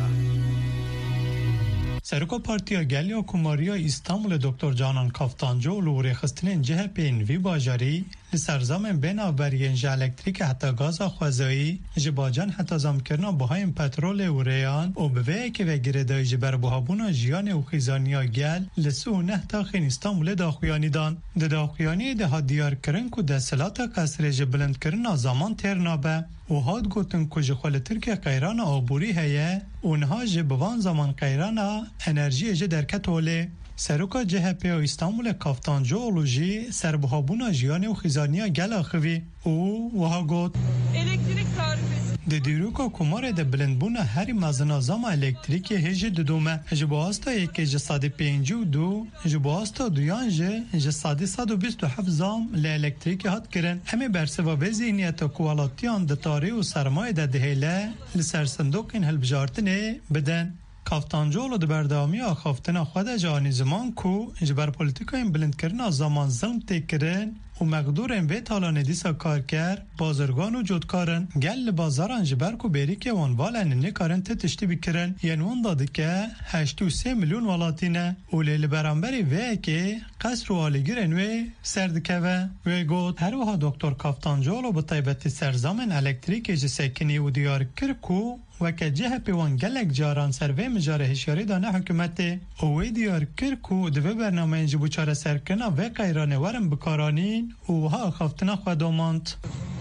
سرکو پارتیا گلیا کوماریا استانبول دکتر جانان کافتانجو لوری خستنین جهپین وی باجاری لسرزامن بین آبریین جه الکتریک حتی گاز خوزایی جباجان حتی زام کرنا بهایم پترول و ریان و بوه که و گردای جبر بهابونا جیان و خیزانیا گل لسو نه تاخین استانبول داخویانی دان. داخویانی ده ها دیار کرن که ده سلاتا قصر جبلند کرنا زمان ترنابه و هاد گوتن که جخوال ترکیه قیران آبوری هیه اونها جبوان زمان قیران انرژی جه درکت وله. سروکا جهپی و استانبول کافتانجو اولوژی سربهابونا جیانی و خیزانیا گل آخوی او وها گوت الکتریک تاریفی ده دیروکا کمار ده بلندبونا هری مزنا زام الکتریکی هجه دودومه جباستا یکی جسادی 52 جباستا دویان جسادی 127 زام لالکتریکی هات کرن همه برسوا به زینیت کوالاتیان ده تاری و سرمای ده دهیله لسرسندوکین هلبجارتنه بدن. کافتانجو لده بردامی آخافتنا خود جانی زمان کو جبر پولیتیکا این بلند کرنا زمان ظلم تکرن و مقدور این وی تالانه دیسا کار کر بازرگان و جودکارن گل بازاران جبر کو بیری که وانوالن نکارن تتشتی بکرن ینوان داده که 83 میلیون والاتینه و لیل برانبری وی که قصر و آلیگرن وی سردکوه وی گود هر وها دکتر کافتانجو لو بطیبت سرزامن الکتریک جسکنی و دیار کرکو وکه جه پیوان گلک جاران سروی مجاره هشیاری دانه حکومته اوی دیار کرکو دوی برنامه اینجا بچاره سرکنا و قیرانه ورم بکارانین اوها خافتنا خوداماند.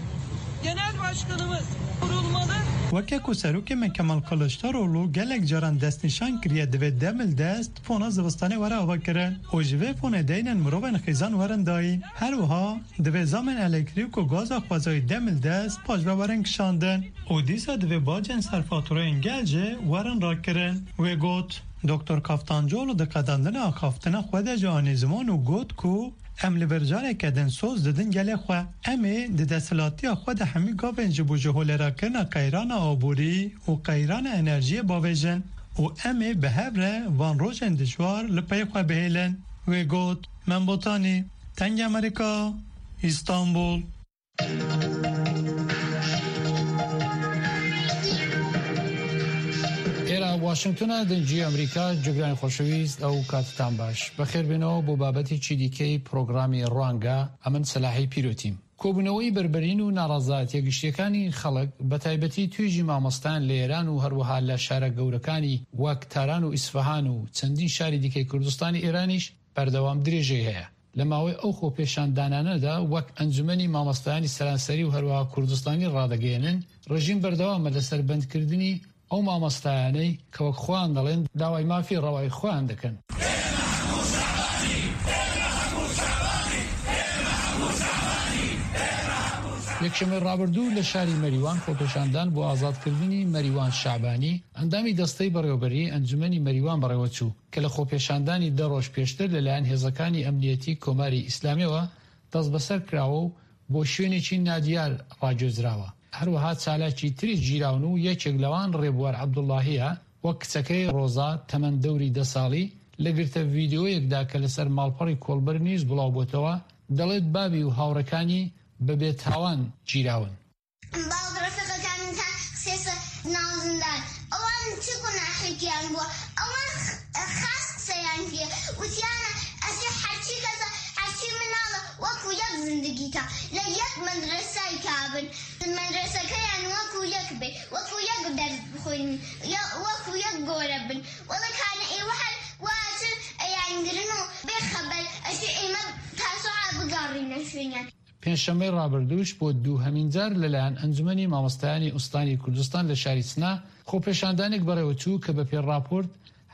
Genel Başkanımız kurulmalı. وکه کو سروک من کمال کلشتارولو گلک جاران دست نشان کریه دوی دمل دست پونا زبستانه وره آوا کرن و جوه پونه دینن مروبن خیزان ورن داین هر وها دوی زامن الکتریک و گاز خوازای دمل دست پاجبه ورن کشاندن و دیسا دوی باجن سرفاتوره انگلجه ورن را کرن و گوت دکتر کافتانجولو ده قدندن آخافتنا خود جانی زمان و گوت کو ام لبرجانه کدن سوز ددن گله خو امی د دسلاتی خو د همی گاون جبو جهول را کنه قیران آبوری و قیران انرژی باوجن و امی به هبره وان روشن دشوار لپی خو بهلن و گوت من بوتانی تنگ امریکا استانبول. Era واشنگتۆنە دەنگی ئەمریکا جگرانی خۆشەویست ئەو کاتتان باش بەخێربێنەوە بۆ بابەتێکی دیکەی پرۆگرامی ڕوانگە ئەمن سەلاحی پیرۆتیم. کۆبوونەوەی بربەرین و ناڕازایەتیە گشتیەکانی خەڵک بە تایبەتی توێژی مامۆستان لە ئێران و هەروەها لە شارە گەورەکانی وەک تاران و ئیسفەهان و چەندین شاری دیکەی کوردستانی ئێرانیش بەردەوام درێژەی هەیە. لە ماوەی ئەو خۆپێشاندانانەدا وەک ئەنجومەنی مامۆستایانی سەرانسەری و هەروەها کوردستانی ڕادەگەێنن ڕژیم بەردەوامە لەسەر بەندکردنی ئەو مامۆستایانەی کە وەک خۆیان دەڵێن داوای مافی ڕەوای خۆیان دەکەن. یەکشەمەی ڕابردوو لە شاری مەریوان خۆپێشاندان بۆ ئازادکردنی مەریوان شعبانی ئەندامی دەستەی بەڕێوەبەری ئەنجومەنی مەریوان بەڕێوەچوو کە لە خۆپێشاندانی 10 ڕۆژ پێشتر لەلایەن هێزەکانی ئەمنیەتی کۆماری ئیسلامیەوە دەست بەسەر کراوە و بۆ شوێنێکی نادیار ڕاگوێزراوە. هەروەها چالاکی تری گیراون و یەکێک لەوان ڕێبوار عەبدوڵڵاهیە وەک کچەکەی ڕۆزا تەمەن دەوری 10 ساڵی لە گرتە ڤیدیۆیەکدا کە لەسەر ماڵپەڕی کۆڵبەر نیوز بڵاو بۆتەوە دەڵێت بابی و هاوڕەکانی بەبێ تاوان گیراون. ناوزندان ئەوان چ گوناحێکیان بووە ئەوان خاص قسەیان پێ وتیانە ئەسێ هەرچی کەسە هەرچی مناڵە وەکو یەک زندگیکە لە یەک مەدرسەی کابن مەدرسەکەیان وەکو یەک بێ وەکو یەک دەرس بخۆین وەکو یەک گۆرە بن وەڵا کانە ئێوە هەر واتر ئەیانگرن و بێخەبەر ئەسێ ئێمە تاسوعا بگاڕینە شوێنیان. پێنجشەمەی ڕابردووش بۆ دووهەمین جار لەلایەن ئەنجومەنی مامۆستایانی ئوستانی کوردستان لە شاری سنا خۆپێشاندانێک بەڕێوەچوو کە بە پێڕاپۆرت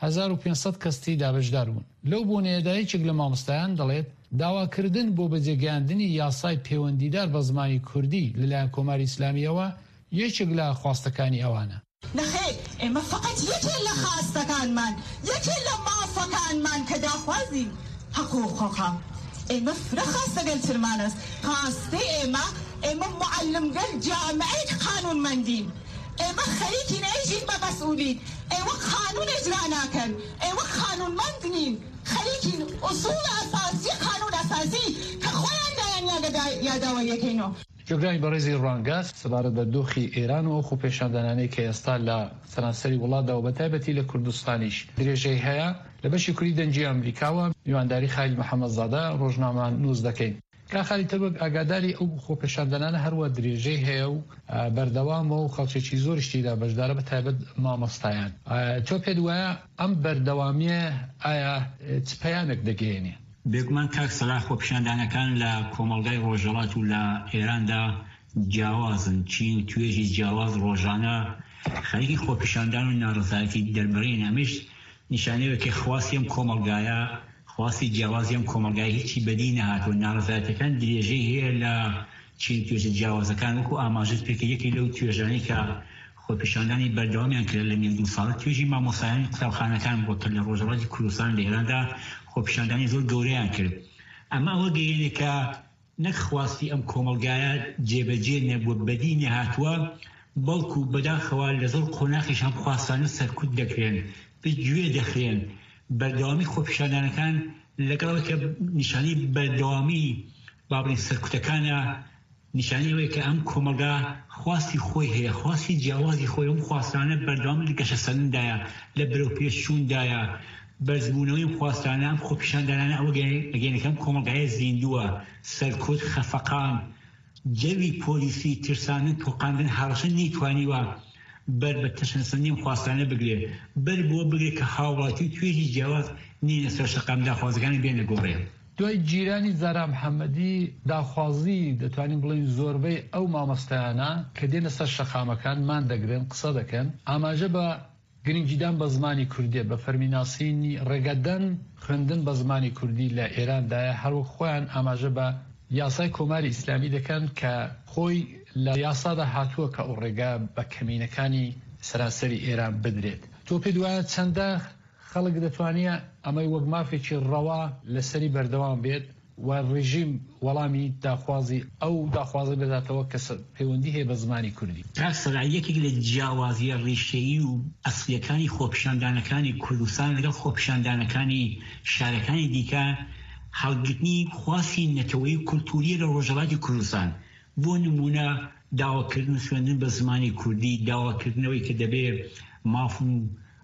1500 کەستی دابەشدار بوون. لەو بۆنەیەدایەکێک لە مامۆستایان دەڵێت داواکردن بۆ بەجێگەیاندنی یاسای پەیوەندیدار بە زمانی کوردی لەلایەن کۆماری ئیسلامیەوە یەکێک لە خواستەکانی ئەوانە. نەخێر ئێمە فقط یەکێک لە خواستەکانمان یەکێک لە مافەکانمان کە داخوازین حقوقەکە ئێمە فرە خاستەگەل ترمانەست خاستە ئێمە معلمگەل جامعەی قانونمەندین ئێمە خەریکی نەیژین بە مەسئولین ئێوە قانون ئیجرا ناکەن ئێوە قانونمەندنین خەریکین ئوسوڵ ئەساسی قانون ئەساسی کە خۆیان دایان یاداوە یەکەینەوە. جۆگرانی بەڕێزی ڕوانگەز سەبارەت بە دۆخی ئێران و خۆپێشاندانانەی کە ئێستا لە سەرانسەری وڵاتدا و بەتایبەتی لە کوردستانیش درێژەی هەیە لە بەشی کوردی دەنگی ئەمریکاوە میوانداری خالیل محەممەدزادە ڕۆژنامە نووز دەکەین. کاخالی تەبک ئاگاداری ئەو خۆپێشاندانانە هەروە درێژەی هەیە و بەردەوامە و خەڵکێکی زۆرشتیدا بەشدارە بە تایبەت مامۆستایان. تۆ پێت وایە ئەم بەردەوامیە ئایا چ پەیامێک دەگەێنێ؟ بێگومان کاک سەلاح خۆپێشاندانەکان لە کۆمەڵگای ڕۆژهەڵات و لە ئێراندا جیاوازن چین توێژی جیاواز ڕۆژانە خەریکی خۆپێشاندان و ناڕزایەتی دەربڕین ئەمیش نیشانەیەکی خواستی ئەم کۆمەڵگایە خواستی جیاوازی ئەم کۆمەڵگای هیچی بەدی نەهاتوە ناڕزایەتەکان درێژەی هەیە لە چین توێژە جیاوازەکان وەکو ئاماژەت پێکە یەکی لەو توێژانەی کە خۆپێشاندانی بەردەوامیان کرد لە مێردوو ساڵە توێژی مامۆستایانی قوتابخانەکان بۆ کە لە ڕۆژهەڵاتی کوردستان لە ئێراندا خۆپێشاندانی زۆر گەورەیان کرد. ئەمە ئەوە گەیەنێ کە نەک خواستی ئەم کۆمەڵگایە جێبەجێ نەبووە بەدی نەهاتووە بەڵکو بەداخەوە لە زۆر قۆناغیش هەم خواستانە سەرکوت دەکرێن گوێ دەخرێن. بەردەوامی خۆپێشاندانەکان لەگەڵەوە کە نیشانی بەردەوامی بابڕین سەرکوتەکانە نیشانەوەی کە ئەم کۆمەلگا خواستی خۆی هەیە خواستی جیاوازی خۆی ئەم خواستانە بەردەوام لە گەشە سەرندایە لە بەرەو پێشچووندایە بەرزبوونەوەی خواستانە ئەم خۆپێشاندانانە ئەوە ئەگەینەکەم کۆمەلگایە زیندووە سەرکوت خەفەقان جەوی پۆلیسی ترسانن تۆقاندن هەڕەشە نەیتوانیوە بەر بە تەشەنسەندیم خواستانە بگرێ بەر بۆ بگرێ کە هاوڵاتی و توێژی جیاواز نینە سەر شەقام داخوازەکانی بێنە گۆڕێ. دوای جیرانی زارا محەممەدی داخوازی دەتوانین بڵین زۆربەی ئەو مامۆستایانە کە دێنە سەر شەقامەکانمان دەگرن قسە دەکەن ئاماژە بە گرنگیدان بە زمانی کوردی بە فەرمیناسینی ڕێگەدەن خوێندن بە زمانی کوردی لە ئێراندایە هەروەک خۆیان ئاماژە بە یاسای کۆماری ئیسلامی دەکەن کە خۆی لە یاسادا هاتووە کە ئەو ڕێگا بە کەمینەکانی سەراسەری ئێران بدرێت. تۆ پێ دوایە چەندە خەڵک دەتوانێت ئەمەی وەک مافێکی ڕەوا لەسەری بەردەوام بێت و ڕژیم وەڵامی داخوازی ئەو داخوازی بداتەوە کە پەیوەندی هەیە بە زمانی کوردی. یەکێک لە جیاوازیە ڕیشەیی و ئەسڵیەکانی خۆپێشاندانەکانی کوردستان لەگەڵ خۆپێشاندانەکانی شارەکانی دیکە هەڵگرتنی خواستی نەتەوەی کولتوری لە ڕۆژهەڵاتی کوردستان بۆ نمونە داواکردن خوێندن بە زمانی کوردی داواکردنەوەی کە دەبێت ماف و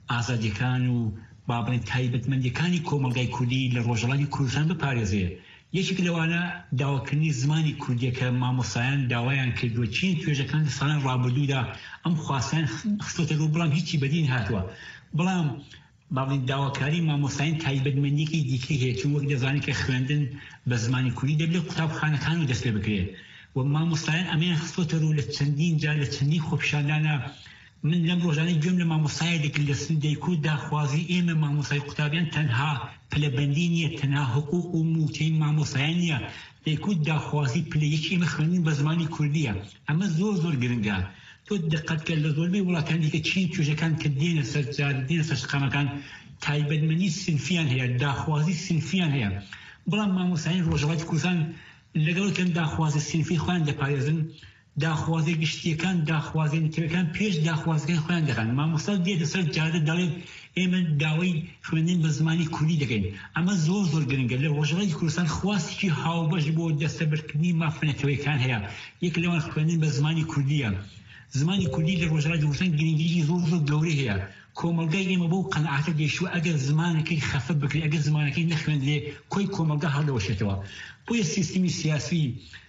ئازادیەکان و بابڵێن تایبەتمەندیەکانی کۆمەلگای کوردی لە ڕۆژهەڵاتی کوردستان بپارێزێ. یەکێک لەوانە داواکردنی زمانی کوردیەکە مامۆسایان داوایان کردووە چین توێژەکان لە ساڵان ڕابردوودا ئەم خواستیان خستۆتە ڕوو، بەڵام هیچی بەدین هاتووە. بەڵام باڵین داواکاری مامۆسایان تایبەتمەندیەکی دیکەی هەیە، چون وەک دەزانین کە خوێندن بە زمانی کوردی دەبێت قوتابخانەکان و دەست پێ بکرێت و مامۆسایان ئەمیان خستۆتە ڕوو لە چەندین جار لە چەندین خۆپیشاندانە. من لەم ڕۆژانەی گوێم لە مامۆسایە دەکرد لە سندەیکو داخوازی ئێمە مامۆسای قوتابیان تەنها پلەبەندی نییە، تەنها حقوق و موتەی مامۆسایان نییە، دەیکوت داخوازی پلەیەکی ئێمە خوێندن بە زمانی کوردیە. ئەمە زۆر زۆر گرنگە. تۆ دقەتکە لە زۆربەی وڵاتان دیکە چین توێژەکان کە دێنە سەر جار دێنە سەر شقامەکان تایبەتمەندی سنفیان هەیە، داخوازی سنفیان هەیە. بەڵام مامۆسایان ڕۆژهەڵاتی کوردستان لەگەڵ کەم داخوازی سنفی خۆیان دەپارێزن، داخوازی گشتیەکان داخوازی نتیوەکان پێش داخوازەکان خۆیان دەکەن. مامۆستا دێتە سەر جارە دەڵێت ئێمە داوای خوێندن بە زمانی کوردی دەکەین. ئەمە زۆر زۆر گرنگە. لە ڕۆژهەڵاتی کوردستان خواستێکی هاوبەش بۆ دەستەبەرکردنی مافنەتەوەیەکان هەیە. یەک لەوان خوێندن بە زمانی کوردیە. زمانی کوردی لە ڕۆژهەڵاتی کوردستان گرنگیی زۆر زۆر گەورەی هەیە. کۆمەلگای ئێمە بۆ قەنەعاتە گەیشتووە ئەگەر زمانەکەی خەفە بکرێت، ئەگەر زمانەکەی نەخوێندرێ کۆی کۆمەلگا هەڵدەوەشێتەوە. بۆیە سیستمی سیاسی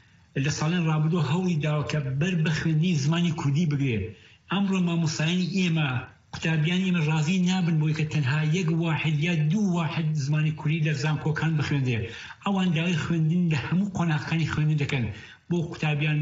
لە ساڵان ڕابردووە هەوڵی داوە کە بەر بە خوێندنی زمانی کوردی بگرێت. ئەمڕۆ مامۆسایانی ئێمە قوتابیان ئێمە ڕازی نابن بۆی کە تەنها یەک واحد یا دوو واحد زمانی کوردی لە زانکۆکان بخوێندێ. ئەوان داوای خوێندن لە هەموو قۆناغەکانی خوێندن دەکەن بۆ قوتابیان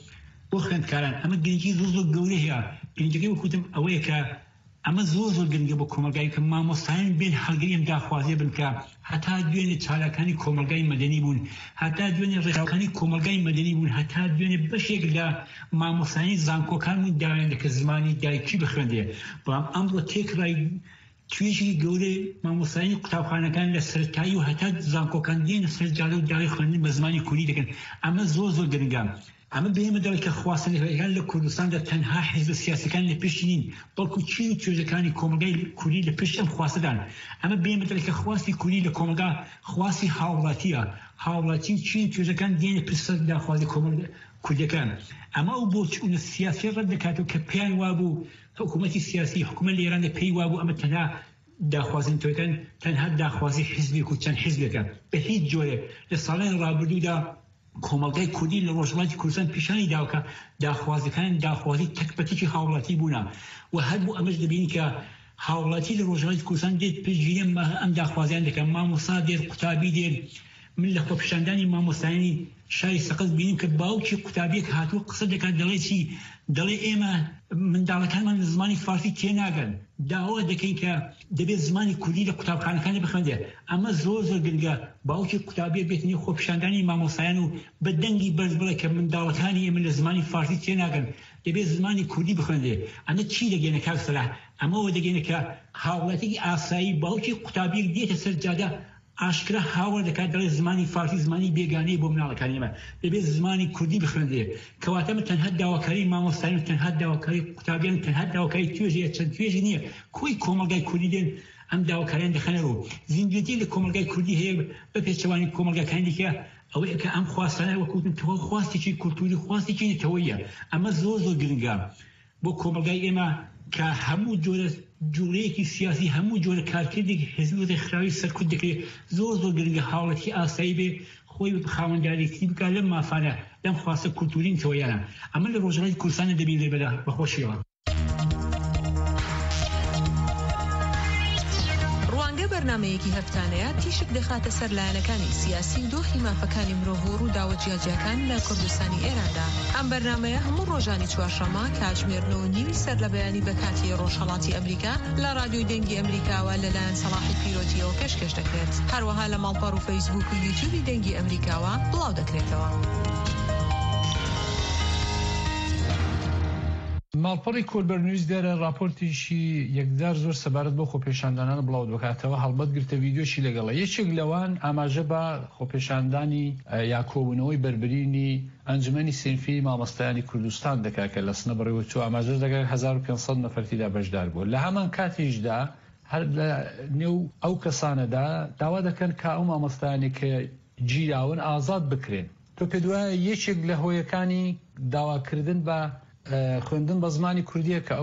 بۆ خوێندکاران. ئەمە گرنگی زۆر زۆر گەورە هەیە. گرنگەکەی وەکوتم ئەوەیە کە ئەمە زۆر زۆر گرنگە بۆ کۆمەلگای کە مامۆستایان بێن هەڵگری ئەم داخوازیە بن کە هەتا دوێنێ چالاکانی کۆمەلگای مەدەنی بوون، هەتا دوێنێ ڕێکخراوەکانی کۆمەلگای مەدەنی بوون، هەتا دوێنێ بەشێک لە مامۆستایانی زانکۆکان بوون داوایان دەکە زمانی دایکی بخوێندێ. بەڵام ئەمڕۆ تێکڕای توێژی گەورەی مامۆستایانی قوتابخانەکان لە سەرەتایی و هەتا زانکۆکان دێنە سەر جارە و داوای خوێندن بە زمانی کوردی دەکەن. ئەمە زۆر زۆر گرنگە. ئەمە بێمە دەڵێت کە خواستنەکان لە کوردستاندا تەنها حیزب سیاسەکان لە پێشی نین، بەڵکو چین و توێژەکانی کۆمەلگای کوردی لە پێش ئەم خواستەدان. ئەمە بێمە دەڵێت کە خواستی کوردی لە کۆمەلگا خواستی هاوڵاتیە. هاوڵاتی چین و توێژەکان دێنە پێش سەر داخوازی کۆمەلگا کوردەکان. ئەمە ئەو بۆچوونە سیاسی ڕەت دەکاتەوە کە پێیان وابوو حکوومەتی سیاسی حکوومەت لە ئێراندا پێی وابوو ئەمە تەنها داخوازنەوەکان تەنها داخوازی حیزبێک و چەند حیزبێکە. بە هیچ جۆرێک لە ساڵان ڕابردوودا کۆمەلگای کوردی لە ڕۆژهەڵاتی کوردستان پیشانی داوکە داخوازەکان داخوازی تەکبەتێکی هاوڵاتی بوونە و هەر بوو ئەمەش دەبینی کە هاوڵاتی لە ڕۆژهەڵاتی کوردستان دێت پێشگیری ئەم داخوازیان دەکەن. مامۆستا دێت، قوتابی دێت. من لە خۆپیشاندانی مامۆستایانی شاری سەقز بینیم کە باوکی قوتابیەک هاتووە قسە دەکات دەڵێ چی؟ دەڵێ ئێمە منداڵەکانمان لە زمانی فارسی تێناگەن، داوا دەکەین کە دەبێت زمانی کوردی لە قوتابخانەکانی بخوێندێ. ئەمە زۆر زۆر گرنگە. باوکی قوتابیە بێتنی خۆپیشاندانی مامۆستایان و بە دەنگی بەرز بڵێ کە منداڵەکانی ئێمە لە زمانی فارسی تێناگەن، دەبێت زمانی کوردی بخوێندێ. ئەمە چی دەگەێنە کاک سەلاح؟ ئەمەوە دەگەێنە کە هاوڵاتێکی ئاسایی باوکی قوتابیەک دێتە سەر جادە ئاشکرا هاوڵ دەکات دەڵێ زمانی فارسی زمانی بێگانەی بۆ مناڵەکانی ئێمە، دەبێت زمانی کوردی بخوێندێ. کەواتە من تەنها داواکاری مامۆستایان و تەنها داواکاری قوتابیان تەنها داواکاری توێژی چەند توێژی نییە. کۆی کۆمەلگای کوردی دێن ئەم داواکاریان دەخەنەرەوە. زیندوێتی لە کۆمەلگای کوردی هەیە بە پێچەوانی کۆمەلگاکانی دیکە ئەوەیە کە ئەم خواستانە وەکوتن تەوە خواستێکی کولتوری خواستێکی نەتەوەییە. ئەمە زۆر زۆر گرنگە بۆ کۆمەلگای ئێمە کە هەموو جۆرەیەکی سیاسی هەموو جۆرە کارکردێکی حزبی و ڕێکخراوی سەرکوت دەکرێت. زۆر زۆر گرنگە هاوڵاتی ئاسایی بێ خۆی خاوەنداریەتی بکات لەم مافانە لەم خواستە کولتوری نەتەوەییانە. ئەمە لە ڕۆژهەڵاتی کوردستانە دەبینێ بەدا بەخۆشیەوە. بەرنامەیەکی هەفتانەیە تیشک دەخاتە سەر لایەنەکانی سیاسی دۆخی مافەکانی مرۆڤ و ڕووداوە جیاجیەکان لە کوردستانی ئێراندا. ئەم بەرنامەیە هەموو ڕۆژانی چوارشەممە کاتژمێر 9:30 سەر لە بەیانی بەکاتی ڕۆژهەڵاتی ئەمریکا لە رادیۆی دەنگی ئەمریکاوە لەلایەن سەلاحی پیرۆتیەوە پێشکەش دەکرێت. هەروەها لە ماڵپەڕ و فەیسبوک و یوتیوبی دەنگی ئەمریکاوە بڵاو دەکرێتەوە. ماڵپەڕی کۆلبەرنووس دێرە راپۆرتیشی یەکدار زۆر سەبارەت بۆ خۆپێشاندانان بڵاو دەکاتەوە، هەڵبەت گرتە ڤیدیۆشی لەگەڵە. یەکێک لەوان ئاماژە بە خۆپێشاندانی یا کۆبوونەوەی بربرینی ئەنجومەنی سینفی مامۆستایانی کوردستان دەکات کە لە سنەبڕێوە تو ئاماژە دەکات 1500 نەفەرتیدا بەشدار بوو. لە هەمان کاتیشدا هەر لە نێو ئەو کەسانەدا داوا دەکەن کە ئەو مامۆستایانی کە گیراون ئازاد بکرێن. تۆ پێ دوایە یەکێک لە هۆیەکانی داواکردن بە خوێندن بە زمانی کوردیە کە ئەو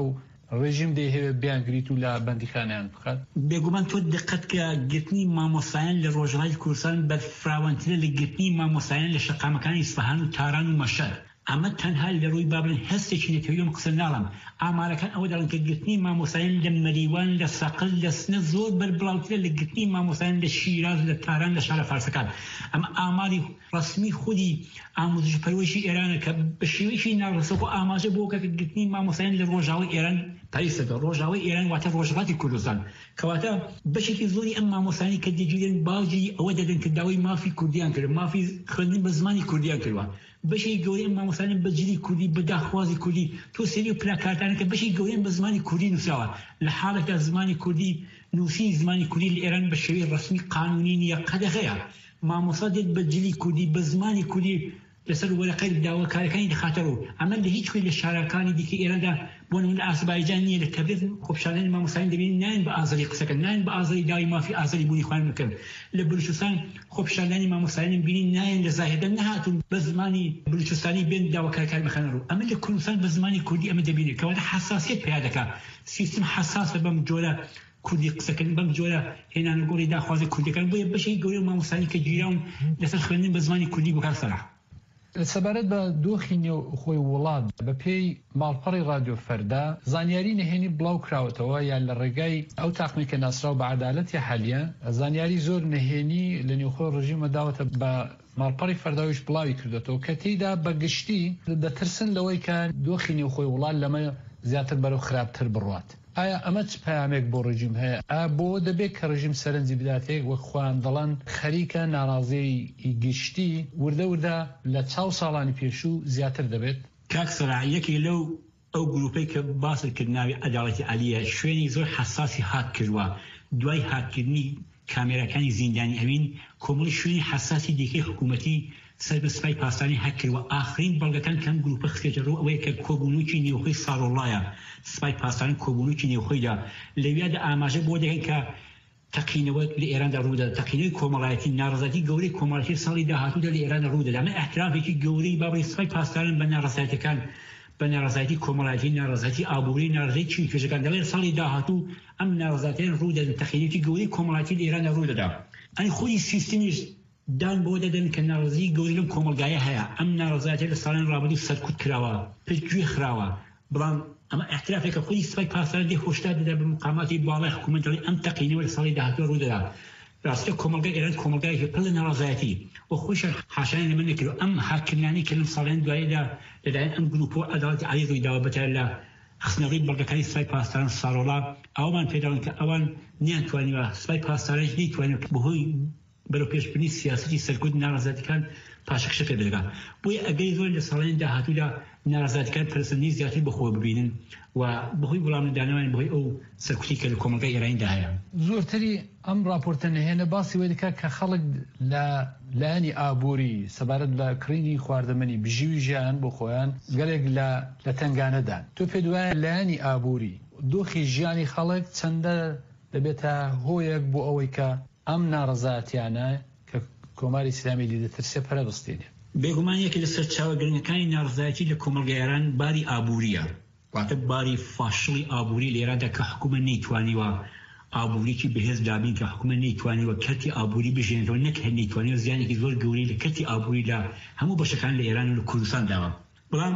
ڕێژیم دەیهەوێت بیانگریت و لە بەندیخانیان بخات. بێگومان تۆ دقت کە گرتنی مامۆستایان لە ڕۆژهەڵاتی کوردستان بەرفراوانترە لە گرتنی مامۆستایان لە شەقامەکانی ئیسفەهان و تاران و مەشەد. ئەمە تەنها لە ڕووی بابن هەستێکی نەتەوەیی قسە ناڵم. ئامارەکان ئەوە دەڵێن کە گرتنی مامۆستایان لە مەریوان لە سەقل لە سنە زۆر بەربڵاوترە لە گرتنی مامۆستایان لە شیراز لە تاران لە شارە فارسەکان. ئەمە ئاماری ڕسمی خودی ئامۆزش پەروەشی ئێرانە کە بە شێوەیەکی ناڕەسەکە ئاماژە بۆ کە گرتنی مامۆستایان لە ڕۆژاوای ئێران پاریسەکە. ڕۆژاوای ئێران واتە ڕۆژهەڵاتی کوردستان کەواتە بەشێکی زۆری ئەم مامۆستانی کە دەگیرێن باوجی ئەوە دەدەن کە داوای مافی کوردیان کرد، مافی خوێندن بە زمانی کوردیان کردووە. بەشی گەورەی ئەم مامۆستایان بەجلی کوردی بەداخوازی کوردی تۆ سێری و پلاکارتانەکە بەشی گەورەیان بە زمانی کوردی نووسراوە. لە حاڵێکدا زمانی کوردی نووسی زمانی کوردی لە ئێران بە شێوەی ڕسمی قانونی نییە قەدەغەیە. مامۆستا دێت بەجلی کوردی بە زمانی کوردی لەسەر وەرەقەی داواکاریەکانی دەخاتەرەوە. ئەمە لە هیچ کوێ لە شارەکانی دیکەی ئێراندا بۆ نمونە لە ئازەربایجان نییە. لە تەبریز خۆپیشاندانی مامۆستایان دەبینن نایەن بە ئازاری قسەکە، نایەن بە ئازاری داوای مافی ئازاری بوونی خوێندن بکەن. لە بلوچستان خۆپیشاندانی مامۆستایان بینین نایەن لە زاهێدە نەهاتون بە زمانی بلوچستانی بێن داواکاریەکان بخەنەوە. ئەمە لە کوردستان بە زمانی کوردی ئەمە دەبینێت کەواتە حساسیت پێیا دەکات. سیستم حساسە بەم جۆرە کوردی قسەکردن، بەم جۆرە هێنانە گۆڕی داخوازی کوردەکان. بۆیە بەشی گەورەی مامۆستانی کە گیراون لەسەر خوێندن بە زمانی کوردی بۆ کار سەراح. سەبارەت بە دۆخی نێو خۆی وڵات بە پێی ماڵپەڕی رادیۆ فەردا زانیاری نهێنی بڵاو کراوەتەوە یان لە ڕێگای ئەو تاقمێکە ناسراو بە عەدالەتی حالیە زانیاری زۆر نهێنی لە نێوخۆی ڕژیمە داوەتە بە ماڵپەڕی فەرداویش بڵاوی کردێتەوە کە تێیدا بە گشتی دەترسن لەوەی کە دۆخی نێو خۆی وڵات لەمە زیاتر بەرەو خراپتر بڕوات. ئایا ئەمە چ پەیامێک بۆ ڕژیم هەیە؟ بۆ دەبێت کە ڕژیم سەرنجی بداتێک وەک خۆیان دەڵێن خەریکە ناڕازەی گشتی وردە وردە لە چاو ساڵانی پێشوو زیاتر دەبێت؟ کاک سەراح یەکی لەو ئەو گروپەی کە باست کرد ناوی عەداڵەتی عالیە شوێنی زۆر حساسی هات کردووە. دوای هاتکردنی کامێرەکانی زیندانی ئەوین کۆمەڵی شوێنی حساسی دیکەی حکوومەتی سەر بە سوپای پاسدارانی هەک کردووە. ئاخرین بەڵگەکان کەم گروپە خستێتە ڕوو ئەوەیە کە کۆبوونەوەکی نێوخۆی ساڕۆڵایە سوپای پاسداران کۆبوونەوەکی نێوخۆیدا لەوێدا ئاماژە بۆ دەکەن کە تەقینەوە لە ئێراندا ڕوودەدا، تەقینەوەی کۆمەڵایەتی ناڕەزایەتی گەورەی کۆمەڵایەتی ساڵی داهاتوودا لە ئێراندا ڕوودەدا. ئەمە ئەحترافێکی گەورەی بابەی سوپای پاسداران بە ناڕەزایەتەکان بە ناڕەزایەتی کۆمەڵایەتی ناڕەزایەتی ئابووری ناڕەزایەتی چین توێژەکان دەڵێن ساڵی داهاتوو ئەم ناڕەزایەتیان ڕوودەدەن تەقینەوەی گەورەی کۆمەڵایەتی لە ئێراندا ڕوودەدا. ئەنی خۆی سیستمیش دان بۆ دەدەن کە ناڕەزایی گەوری لەم کۆمەلگایە هەیە. ئەم ناڕەزایەتی لە ساڵان ڕابردوو سەرکوت کراوە پشتگوێ خراوە. بەڵام ئەمە ئەحترافێکە خۆی سوپای پاسداران دێ هۆشدار دەدا بە مقاماتی باڵای حکوومەت دەڵێ ئەم تەقینەوە لە ساڵی داهاتوو ڕوودەدا. ڕاستە کۆمەلگای ئێران کۆمەلگایەکی پڕ لە ناڕەزایەتی و خۆیش حاشایان لەمە نەکردو. ئەم هاکردنانی کە لەم ساڵیان دواییدا لەلایەن ئەم گروپۆ عەداڵەتی عالی ڕووی داوە بەتایبەت لە خستنەوەی بەڵگەکانی سوپای پاسداران ساڕۆڵا ئەومان پێداڵن کە ئەوان نیانتوانیوە سوپای پاسدارانش نەیتوانێت بەهۆی بەرەو پێشبردنی سیاسەتی سەرکوت ناڕەزایەتیەکان پاشەکشە پێ بدەگات. بۆیە ئەگەری زۆر لە ساڵانی داهاتوودا ناڕەزایەتیەکان پەرسەندنی زیاتر بەخۆ ببینن و بەهۆی وەڵامدانەوەیان بەهۆی ئەو سەرکوتی کە لە کۆمەلگای ئێرانیدا هەیە. زۆرتری ئەم راپۆرتە نهێنە باسی وێ دەکات کە خەڵک لە لایەنی ئابووری سەبارەت بە کڕینی خواردەمەنی بژیوی ژیان بۆ خۆیان گەلێک لە تەنگانەدان. تۆ پێ دوایە لایەنی ئابووری دۆخی ژیانی خەڵک چەندە دەبێتە هۆیەک بۆ ئەوەی کە ئەم ناڕەزایەتیانە کە کۆماری ئیسلامی لی دەترسێ پەرە بستێنێ؟ بێگومان یەکێک لە سەرچاوە گرنگەکانی ناڕەزایەتی لە کۆمەلگای ئێران باری ئابووریە. واتە باری فاشڵی ئابووری لە ئێراندا کە حکوومەت نەیتوانیوە ئابووریکی بەهێز دابین کە حکوومەت نەیتوانیوە کەرتی ئابووری بژێنێتەوە نەک هەر نەیتوانیوە زیانێکی زۆر گەورەی لە کەرتی ئابووری لە هەموو بەشەکان لە ئێران و لە کوردستان داوە. بەڵام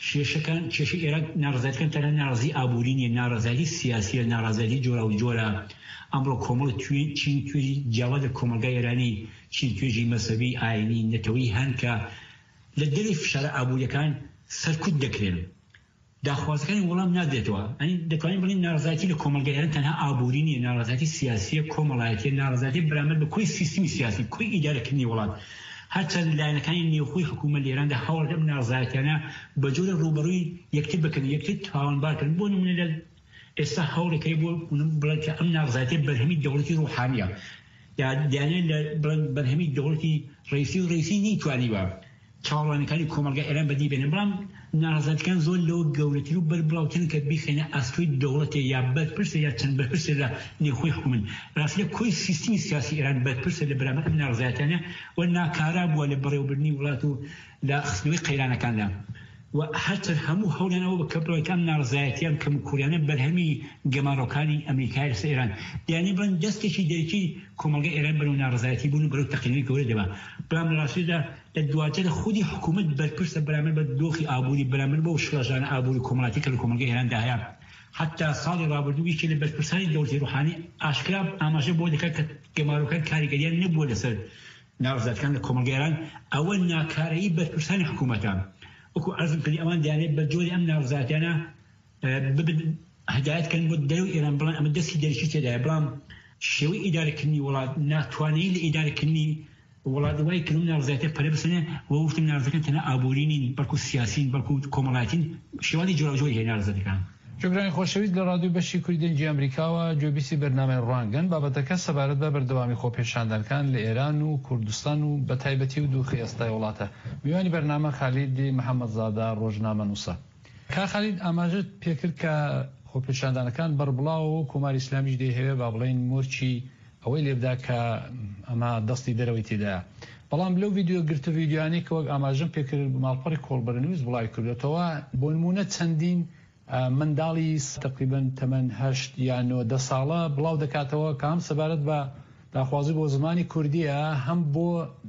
کێشەی ئێران ناڕەزایەتیەکان تەنها ناڕەزایی ئابووری نیە، ناڕەزایی سیاسیە، ناڕەزایی جۆرا و جۆرە. ئەمڕۆ کۆمەڵ چین توێژی جیاواز لە کۆمەلگای ئێرانی چین توێژی مەسەوی ئاینی نەتەوەی هەن کە لە دەری فشارە ئابووریەکان سەرکوت دەکرێن. داخوازەکانی وەڵام نادێتەوە. ئەنی دەتوانین بڵین ناڕەزایەتی لە کۆمەلگای ئێران تەنها ئابووری نیە، ناڕەزایەتی سیاسیە، کۆمەڵایەتیە، ناڕەزایەتی بەرامبەر بە کۆی سیستمی سیاسی، کۆی ئیدارەکردنی وڵات. هەرچەند لایەنەکانی نێوخۆی حکوومەت لە ئێراندا هەوڵ دەم ناڕەزایەتیانە بە جۆرە ڕوبەڕووی یەکتر بکەن، یەکتر تاوانبارکردن. بۆ نمونە لە ئێستا هەوڵێکی بۆ بڵێن کە ئەم ناڕەزایەتیە بەرهەمی دەوڵەتی ڕوحانیە یا دەیانێت لە بەرهەمی دەوڵەتی ڕئیسی نەیتوانیوە چاوەڕوانەکانی کۆمەلگای ئێران بەدی بێنن. بەڵام ناڕەزایەتیەکان زۆر لەوە گەورەتر و بەربڵاوترن کە بیخێنە ئەستۆی دەوڵەتێ یا بەرپرسە یا چەند بەرپرسە لە نێوخۆی حکوومەت. ڕاستە کۆی سیستمی سیاسی ئێران بەرپرسە لە بەرامبەر ئەم ناڕەزایەتیانە و ناکارا بووە لە بەڕێوەبردننی وڵات و لە خستنەوەی قەیرانەکاندا. و هەرچەند هەموو هەوڵیانەوە بکەبڕەوەی کەم ناڕزایەتیان کەم کوریانە بەرهەمی گەماڕۆکانی ئەمریکای لەسەر ئێران دیانی بڵن دەستێکی دەرەکی کۆمەلگای ئێران بەرەو ناڕزایەتی بوون و بەرەو تەقینەوەی گەورە دەبا بەڵام لە ڕاستیدا لە دواتر خودی حکوومەت بەرپرسە بەرامبەر بە دۆخی ئابووری بەرامبەر بەو شڵەژانە ئابووری کۆمەڵاتی کە لە کۆمەلگای ئێراندا هەیە حتی ساڵی ڕابردووی کە لە بەرپرسانی دەوڵەتی ڕوحانی ئاشکرا ئاماژە بۆ دەکات کە گەماڕۆکان کاریگەریان نەبووە لەسەر ناڕزایەتەکان لە کۆمەلگای ئێران ئەوە ناکارەیی بەرپرسانی حکوومەتە وەکو عەرزم کردی ئەوان دەیانێت بە جۆری ئەم ناڕزایەتیانە هەدایەتکەن بۆ دەرەوەی ئێران بڵێن ئەمە دەستی دەرەکی تێدایە بەڵام شێوەی ئیدارەکردنی وڵات ناتوانەی لە ئیدارەکردنی وڵات وای کردن ناڕزایەتە پەرە بسنێ و وتم ناڕزەکان تەنها ئابووری نین بەڵکو سیاسین بەڵکو کۆمەڵایەتین شێوازی جۆراوجۆری هەیە ناڕزەکان جۆگرانی خۆشەویست لە ڕادیۆ بەشی کوردی دەنگی ئەمریکاوە گوێبیستی بەرنامەی ڕوانگەن بابەتەکە سەبارەت بە بەردەوامی خۆپێشاندانەکان لە ئێران و کوردستان و بە تایبەتی و دوو خێستای وڵاتە میوانی بەرنامە خالید محەممەدزادا ڕۆژنامە نووسە کا خالید ئاماژت پێکرد کە خۆپێشاندانەکان بەربڵاو و کۆماری ئیسلامیش دەیهەوێ با بڵێن مۆرچی ئەوەی لێبدا کە ئەمە دەستی دەرەوەی تێدایە بەڵام لەو ڤیددیۆ گرتە ڤیددیوانەی کە وەک ئاماژەم پێکرد ماڵپەڕی کۆڵبەرنووس وڵای کردێتەوە بۆ نمونە چەندین منداڵی تقریبن تەمەەن 8 یان 10 ساڵە بڵاو دەکاتەوە کە هەم سەبارەت بە داخوازی بۆ زمانی کوردیە هەم بۆ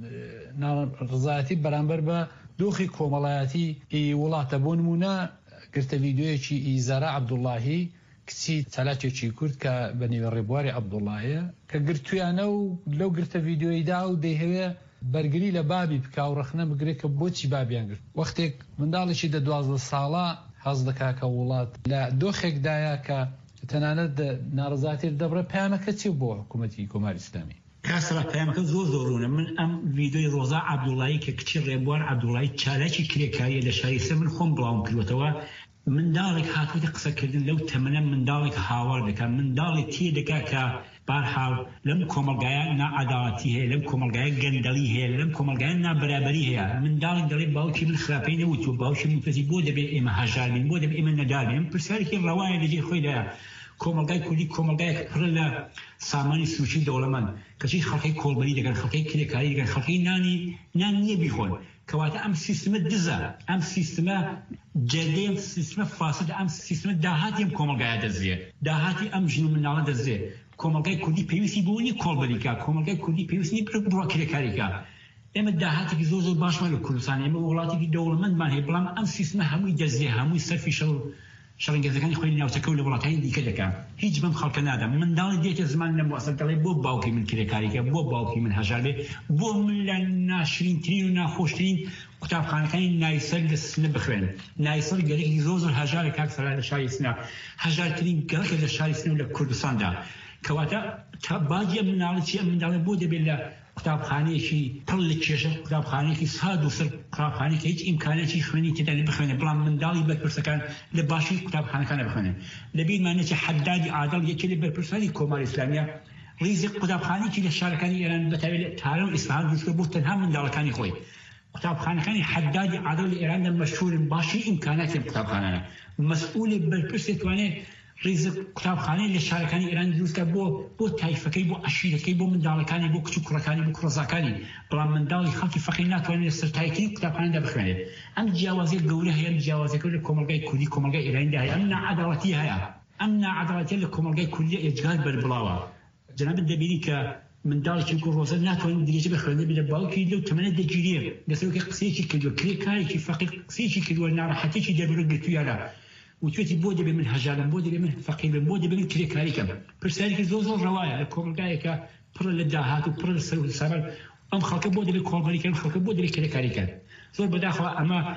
ڕزایەتی بەرامبەر بە دۆخی کۆمەڵایەتی وڵاتە بۆ نمونە گرتە ڤیددیۆیەکی ئیزارە عەبدوڵڵاهی کچی چالاکێکی کورد کە بە نێوە ڕێبواری عەبدوڵڵاهیە کە گرتویانە و لەو گرتە ڤیددیۆیدا و دەیهەوێ بەرگری لە بابی بکا و ڕەخنە بگرێت کە بۆچی بابیان گرت وەختێک منداڵێکی 12 ساڵە حەز دەکا کە وڵات لە دۆخێکدایە کە تەنانەت ناڕزایەتی دەبڕێ پەیامەکە چی بۆ حکوومەتی کۆماری ئیسلامی کاسرا پەیامەکە زۆر زۆرونە من ئەم ڤیددیۆی ڕۆزا عەبدوڵڵاهی کە کچی ڕێبوار عەبدوڵڵاهی چالاکی کرێکاریە لە شاری سەر من خۆم بڵاوم کردوەوە منداڵێک هاتووەتە قسەکردن لەو تەمەنە منداڵێک هاوار دەکات منداڵێک تێ دەکا کە بارحاڵ لەم کۆمەلگایە نائەداڵەتی هەیە لەم کۆمەلگایە گەندەڵی هەیە لەم کۆمەلگایە نابەرابەری هەیە منداڵێک دەڵێ باوکی من خراپەی نەوت و باوکی من پرسی بۆ دەبێت ئێمە هەژار بین بۆ دەبێت ئێمە نەدار بین پرسیارێکی ڕەوایە لەجێ خۆیدایە کۆمەلگای کوردی کۆمەلگایەک پڕ لە سامانی سوچی دەوڵەمەند کەچی خەڵکی کۆڵبەری دەکەن خەڵکی کرێکاری دەکەن خەڵکی نان نییە بیخۆن کەواتە ئەم سیستمە دزە ئەم سیستمە جێدەی ئەم سیستمە فاسد ئەم سیستمە داهاتی ئەم کۆمەلگایە دەزێ داهاتی ئەم ژن و منداڵە دەزێ کۆمەلگای کوردی پێویستی بوونی کۆڵبەریکا کۆمەلگای کوردی پێویستی بڕوا کرێکاریکا ئێمە داهاتێکی زۆر زۆر باشمان لە کوردستان ئێمە وڵاتێکی دەوڵەمەندمان هەیە بەڵام ئەم سیستمە هەمووی دەزێ هەمووی سەرفی شەڕەنگێزەکانی خۆی ناوچەکە و لە وڵاتانی دیکە دەکەن هیچ بەم خەڵکە نادەم منداڵی دێتە زمان لە موەسسەسە دەڵێ بۆ باوکی من کرێکاریکە بۆ باوکی من هەژار بێ بۆ من لە ناشرینترین و ناخۆشترین قوتابخانەکانی نایسەر لە سنە بخوێن نایسەر گەلێکی زۆر زۆر هەژارە کاکسەرا لە شاری سنە هەژارترین گەڵکە لە شاری سنە و لە کوردستاندا کەواتە تا باجی ئەم مناڵە چی ئەم منداڵە بۆ دەبێت لە قوتابخانەیەکی پڕ لە کێشە قوتابخانەیەکی ساد و سەر قوتابخانەیەکی هیچ ئیمکانێکی خوێنی تێدا بخوێنێ بەڵام منداڵی بەرپرسەکان لە باشی قوتابخانەکانە بخوێنن لەبیرمانێکی حەدادی عادڵ یەکێ لە بەرپرسانی کۆماری ئیسلامیە ڕیزی قوتابخانەیەکی لە شارەکانی ئێران بەتاوێت لە تارە و ئیسفاهان دروست کرد بۆ تەنها منداڵەکانی خۆی قوتابخانەکانی حەدادی عادڵ لە ئێراندا مەشهورن باشی ئیمکاناتی قوتابخانانە مەسئولی بەرپرس دەتوانێت ڕیزق قوتابخانەی لە شارەکانی ئێران دروستکە بۆ تایفەکەی بۆ عەشیرەکەی بۆ منداڵەکانی بۆ کچ و کوڕەکانی بۆ کوڕەزاکانی بەڵام منداڵی خەڵکی فەقیر ناتوانێت لە سەرتایەکی قوتابخانەدا بخوێنێت ئەم جیاوازیە گەورە هەیە ئەم جیاوازیەکە لە کۆمەلگای کوردی کۆمەلگای ئێرانیدا هەیە ئەم نائەداڵەتی هەیە ئەم نائەداڵەتیە لە کۆمەلگای کوردی ئێجگار بەربڵاوە جەنابەت دەبینی کە منداڵێکی ڕۆزە ناتوانێت درێژە بخوێنێت بێت لە باوکی لەو تەمەنە دەگیرێ لەسەرەوەی قسەیەکی کردووە کرێکارێکی فەقیر قسەیەکی کردووە ناڕەحەتێکی دەبێت گرتوویانە وتوێتی بۆ دەبێ من هەژارم بۆ دەبێ من فەقیرم بۆ دەبێ من کرێکاریکەم پرسیارێکی زۆر زۆر ڕەوایە لە کۆمەلگایەکە پڕ لە داهات و پڕ لە سەر و سەبەر ئەم خەڵکە بۆ دەبێ کۆڵبەریکەن خەڵکە بۆ دەبێ کرێکاریکەن زۆر بەداخەوە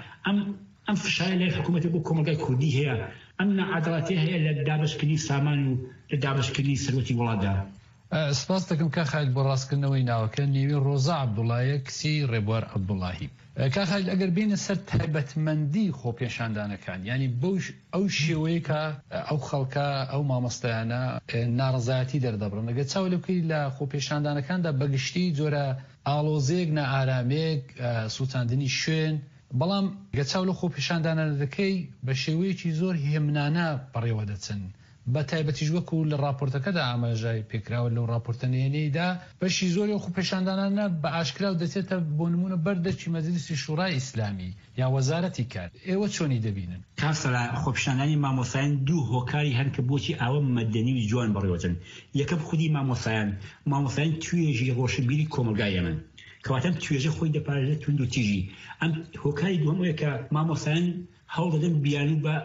ئەم فشارە لای حکوومەتی بۆ کۆمەلگای کوردی هەیە ئەم نەعەدەڵەتی هەیە لە دابەشکردنی سامان و لە دابەشکردنی سەرۆکی وڵاتدا سپاس دەکەم کە خالید بۆ ڕاستکردنەوەی ناوەکە نێوی ڕۆزا عەبدوڵڵاهیە کچی ڕێبوار عەبدوڵڵاهی کا خالید ئەگەر بینە سەر تایبەتمەندی خۆپێشاندانەکان ینی ئەو شێوەیە کە ئەو خەڵکە ئەو مامۆستایانە ناڕزایەتی دەردەبڕن ئەگەر چاو لە بکەی لە خۆپێشاندانەکاندا بەگشتی جۆرە ئاڵۆزەیەک نائارامەیەک سووتاندنی شوێن بەڵام گەچاو لە خۆپێشاندانە دەکەی بە شێوەیەکی زۆر هێمنانە بەڕێوە دەچن بە تایبەتیش وەکو لە راپۆرتەکەدا ئاماژای پێکراوە لەو راپۆرتەنێنەیدا بەشی زۆری خۆ پیشاندانانە بە ئاشکرا و دەچێتە بۆ نمونە بەردەرکی مەجلیسی شورای ئیسلامی یا وەزارەتی کار. ئێوە چۆنی دەبینن؟ کاسەلا خۆپیشاندانی مامۆسایان دوو هۆکاری هەن کە بۆچی ئاوە مەدەنی و جوان بڕێوەتن. یەکەم خودی مامۆسایان توێژی ڕۆشنبیری کۆمەلگای من کەواتەم توێژە خۆی دەپارێزێت تونند و تیژی. ئەم هۆکاری دووەمەیە کە مامۆسایان هەوڵ دەدەن بیانوو بە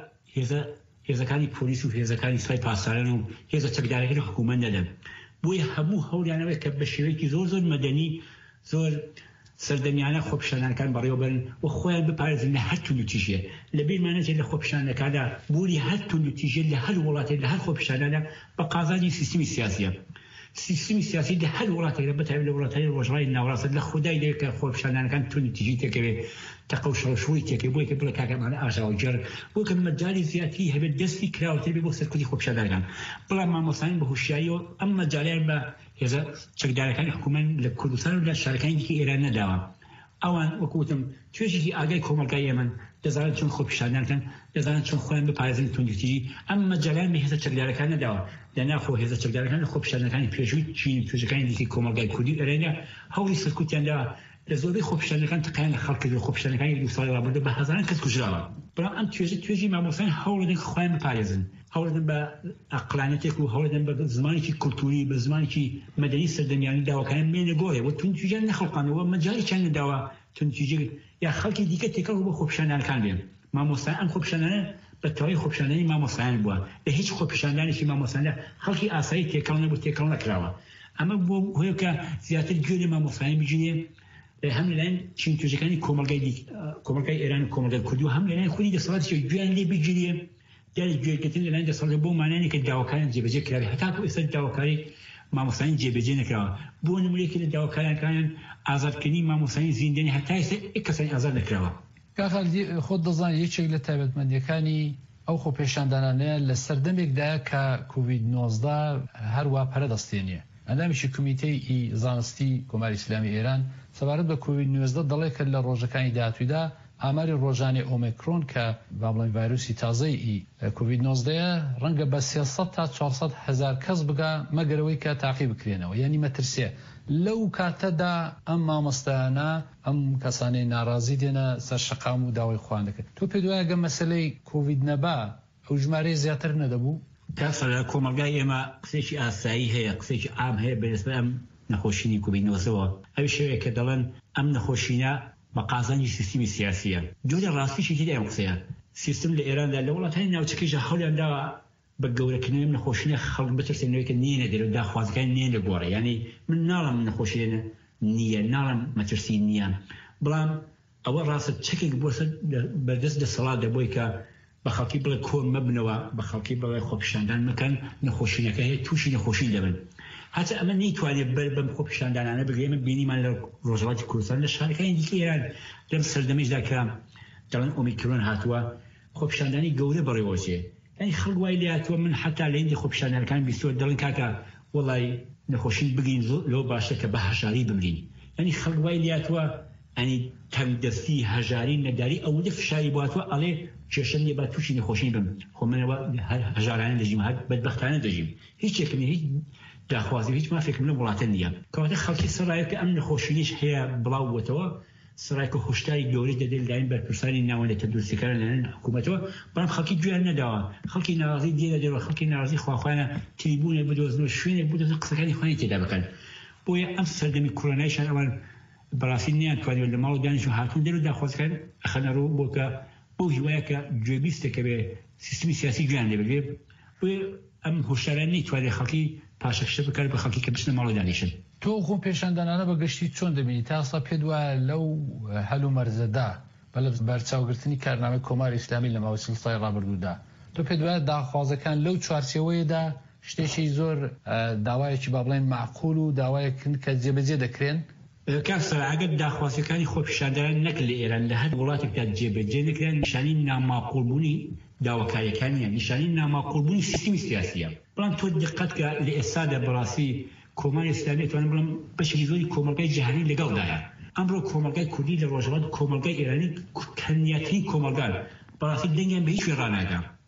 هێزەکانی پۆلیس و هێزەکانی سوپای پاسداران و هێزە چەکدارەکانی حکوومەت نەدەن. بۆیە هەموو هەوڵیانەوەی کە بە شێوەیەکی زۆر مەدەنی زۆر سەردەمیانە خۆپیشاندانەکان بەڕێوەبەرن و خۆیان بپارێزن لە هەر تونند و تیژێ. لە بیرمانەجێت لە خۆپیشاندانەکاندا بوری هەر تونند و تیژێ لە هەر وڵاتێک لە هەر خۆپیشاندانە بە قازانی سیستمی سیاسیە. سیستمی سیاسی لە هەر وڵاتێکدا بەتایبەت لە وڵاتانی ڕۆژڕای ناوەڕاست لە خودای دەوێت کە خۆپیشاندانەکان تونند و تیژی تێکەوێت تەقە و شەڕەشووی تێکەوێت بۆیە کە بڵێ کاکەمانە ئاژاوە جەر بۆ کە مەجای زیاتری هەبێت دەستی کراوەتر بێت بۆ سەرکوتی خۆپیشاندانەکان. بەڵام مامۆستایان بە هوشیاریەوە ئەم مەجالیان بە هێزە چەکدارەکانی حکوومەت لە کوردستان و لە شارەکانی دیکە ئێران نەداوە. ئەوان وەکوتم توێژێکی ئاگای کۆمەلگای ئێمن دەزانن چۆن خۆپیشاندانەکەن دەزانن چۆن خۆیان بپارێزن توندوتیژی. ئەم مەجالیان بە هێزە چەکدارەکان نەداوە. لەناخۆ هێزە چەکدارەکان لە خۆپیشاندانەکانی پێشووی چین توێژەکانی دیکەی کۆمەلگای کوردی ئێرانە هەوڵی سەرکوتیاندا لە زۆربەی خۆپیشاندانەکان تەقیان لە خەڵک کرد. خۆپیشاندانەکانی دو ساڵی ڕابردوو بە هەزاران کەس کوژراوە. بەڵام ئەم توێژی مامۆستایان هەوڵ دەدەن خۆیان بپارێزن، هەوڵ دەدەن بە عەقلانەتێک و هەوڵ دەدەن بە زمانێکی کولتوری بە زمانێکی مەدەنی سەردەمیانی داواکاریان بێنە گۆڕێ و توندوتیژیان نەخەڵقانەوە مەجاڵێکیان نەداوە توندوتیژی یا خەڵکی دیکە تێکەڵ بۆ خۆپیشاندانەکان بێن. مامۆستایان ئەم خۆپیشاندانە بە تەواوی خۆپیشاندانی مامۆستایان بووە. لە هیچ خۆپیشاندانێکی مامۆستایاندا خەڵکی ئاسایی تێکەڵ نەبوو، تێکەڵ نەکراوە. ئەمە بۆ هۆیە کە زیاتر گوێ لە مامۆستایان بگیرێ هەم لەلایەن چین توێژەکانی کۆمەلگای ئێران و کۆمەلگای کوردی و هەم لەلایەن خودی دەسەڵاتی گوێیان لێ بگیرێ. دیاری گوێگرتن لەلایەن دەسەڵات بۆ مانایانێک کە داواکاریان جێبەجێ کراوێ هەتا بۆ ئێستا داواکاری مامۆستایان جێبەجێ نەکراوە. بۆ نمونەیەکی لە داواکاریەکان ئازادکردنی مامۆستایانی زیندانی هەتا ئێستا کەسانی ئازاد نەکراوە. کاخەڵدی خۆت دەزانێت یەکێک لە تایبەتمەندیەکانی ئەو خۆپیشاندانانەیە لە سەردەمێکدا کە کوڤید-19 هەروە پەرەدەستێنیە. ئەندامیشی کمیتەی زانستی کۆماری ئیسلامی ئێران سەبارەت بە کوڤید-19 دەڵێت کە لە ڕۆژەکانی داهاتوودا ئاماری ڕۆژانەی ئۆمیکرۆن کە با بڵێن ڤایرۆسی تازەی کوڤید-19 ڕەنگە بە 300 تا 400 هزار کەس بگا مەگەرەوەی کە تاقی بکرێنەوە، یعنی مەترسێ. لەو کاتەدا ئەم مامۆستایانە ئەم کەسانەی ناڕازی دێنە سەر شەقام و داوای خوان دەکەن. تۆ پێ دوایە گە مەسەلەی کۆڤید نەبا ئەو ژمارەی زیاتر نەدەبوو؟ کاسە لە کۆمەلگای ئێمە قسێکی ئاسایی هەیە، قسێکی عام هەیە بەنسبەت ئەم نەخۆشینی کوڤید-19ەوە. ئەو شێوەیە کە دەڵێن ئەم نەخۆشینە بە قازانی سیستمی سیاسیە. جۆرە ڕاستیشی تێدا ئەم قسەیە. سیستم لە ئێراندا لە وڵاتانی ناوچەکەیشدا هەوڵیان داوە بە گەورەکردنی ئەم نەخۆشینە خەڵک بترسێنەوەی کە نێنە دەرەوە داخوازەکان نێنە گۆڕە. یعنی من ناڵم نەخۆشیێنە نییە، ناڵم مەترسی نییە. بەڵام ئەوە ڕاستە چەکێک بۆ بەدەست دەسەڵاتە بۆی کە بە خەڵکی بڵێ کۆن مەبنەوە، بە خەڵکی بڵێ خۆپیشاندان مەکەن، نەخۆشینەکە هەیە تووشی نەخۆشی دەبن. هەتا ئەمە نەیتوانێت بەر بەم خۆپیشاندانانە بگرێمە بینیمان لە ڕۆژهەڵاتی کوردستان لە شارەکانی دیکە ئێران لەم سەردەمەشدا کە دەڵێن ئۆمیکرۆن هاتووە خۆپیشاندانی گەورە بەڕێوەچێ. یعنی خەڵک وای لێ هاتووە من حتا لە هێندی خۆپیشاندانەکان بیستوە دەڵێن کاکە وەڵای نەخۆشی بگرین لەوە باشە کە بە هەژاری بمرین. یعنی خەڵک وای لێ هاتووە ئەنی تەنگدەستی هەژاری نەداری ئەوەندە فشاری بۆ هاتووە ئەڵێ کێشەم لێ با تووشی نەخۆشی بم. خۆ منەوە هەژارانە دەژیم، بەدبەختانە دەژیم. هیچێکم هیچ داخوازی هیچ مافێکم لە وڵاتە نییە. کەواتە خەڵکی سەرایە کە ئەم نەخۆشینیش هەیە بڵاو بووەتەوە سەرایکە هۆشداری گەورەی دەدەن لایەن بەرپرسانی ناوەندە تەندروستیەکان لەلایەن حکوومەتەوە. بەڵام خەڵکی گوێیان نەداوە. خەڵکی ناڕازی دێنە دەرەوە، خەڵکی ناڕازی خواخوایانە تریبونێک بدۆزنەوە، شوێنێک بدۆزن قسەکانی خۆیان تێدا بکەن. بۆیە ئەم سەردەمی کۆرۆنایشان ئەوان بەڕاستی نەیانتوانێت لە ماڵ دانیش و هاتوون دەرەوە داخوازەکان ئەخەنە ڕوو بۆ کە بۆ هیوایە کە گوێبیستێکە بێ سیستمی سیاسی گویان لێبێت. بۆیە ئەم هۆشداریان نەیتوانێت خەڵکی پاشەکشە بکات بە خەڵکی کە بچنە ماڵ دانیشن. تۆ خۆ پێشاندانانە بەگشتی چۆن دەبینی تا ئێستا پێت وایە لەو هەلو مەرزەدا بەلە بەرچاوگرتنی کارنامەی کۆماری ئیسلامی لە ماوەی سڵسای ڕابردوودا تۆ پێت وایە داخوازەکان لەو چوارچێوەیەدا شتێکی زۆر داوایەکی با بڵێن معقول و داوایەکن کە جێبەجێ دەکرێن؟ کاسە ئەگەر داخوازەکانی خۆپیشاندان نەک لە ئێران لە هەر وڵاتێکدا جێبەجێ نەکرێن نیشانی ناماقولبوونی داواکاریەکانیە، نیشانی ناماقولبوونی سیستمی سیاسیە. بەڵام تۆ دقت کە لە ئێستادا بەڕاستی کۆماری ئیسلامی توانم بڵم بەشێکی زۆری کۆمەلگای جیهانی لەگەڵدایە. ئەمڕۆ کۆمەلگای کوردی لە ڕۆژهەڵات کۆمەلگای ئێرانی تەنیاترین کۆمەلگان بەڕاستی دەنگیان بە هیچ وێ ڕاناگا.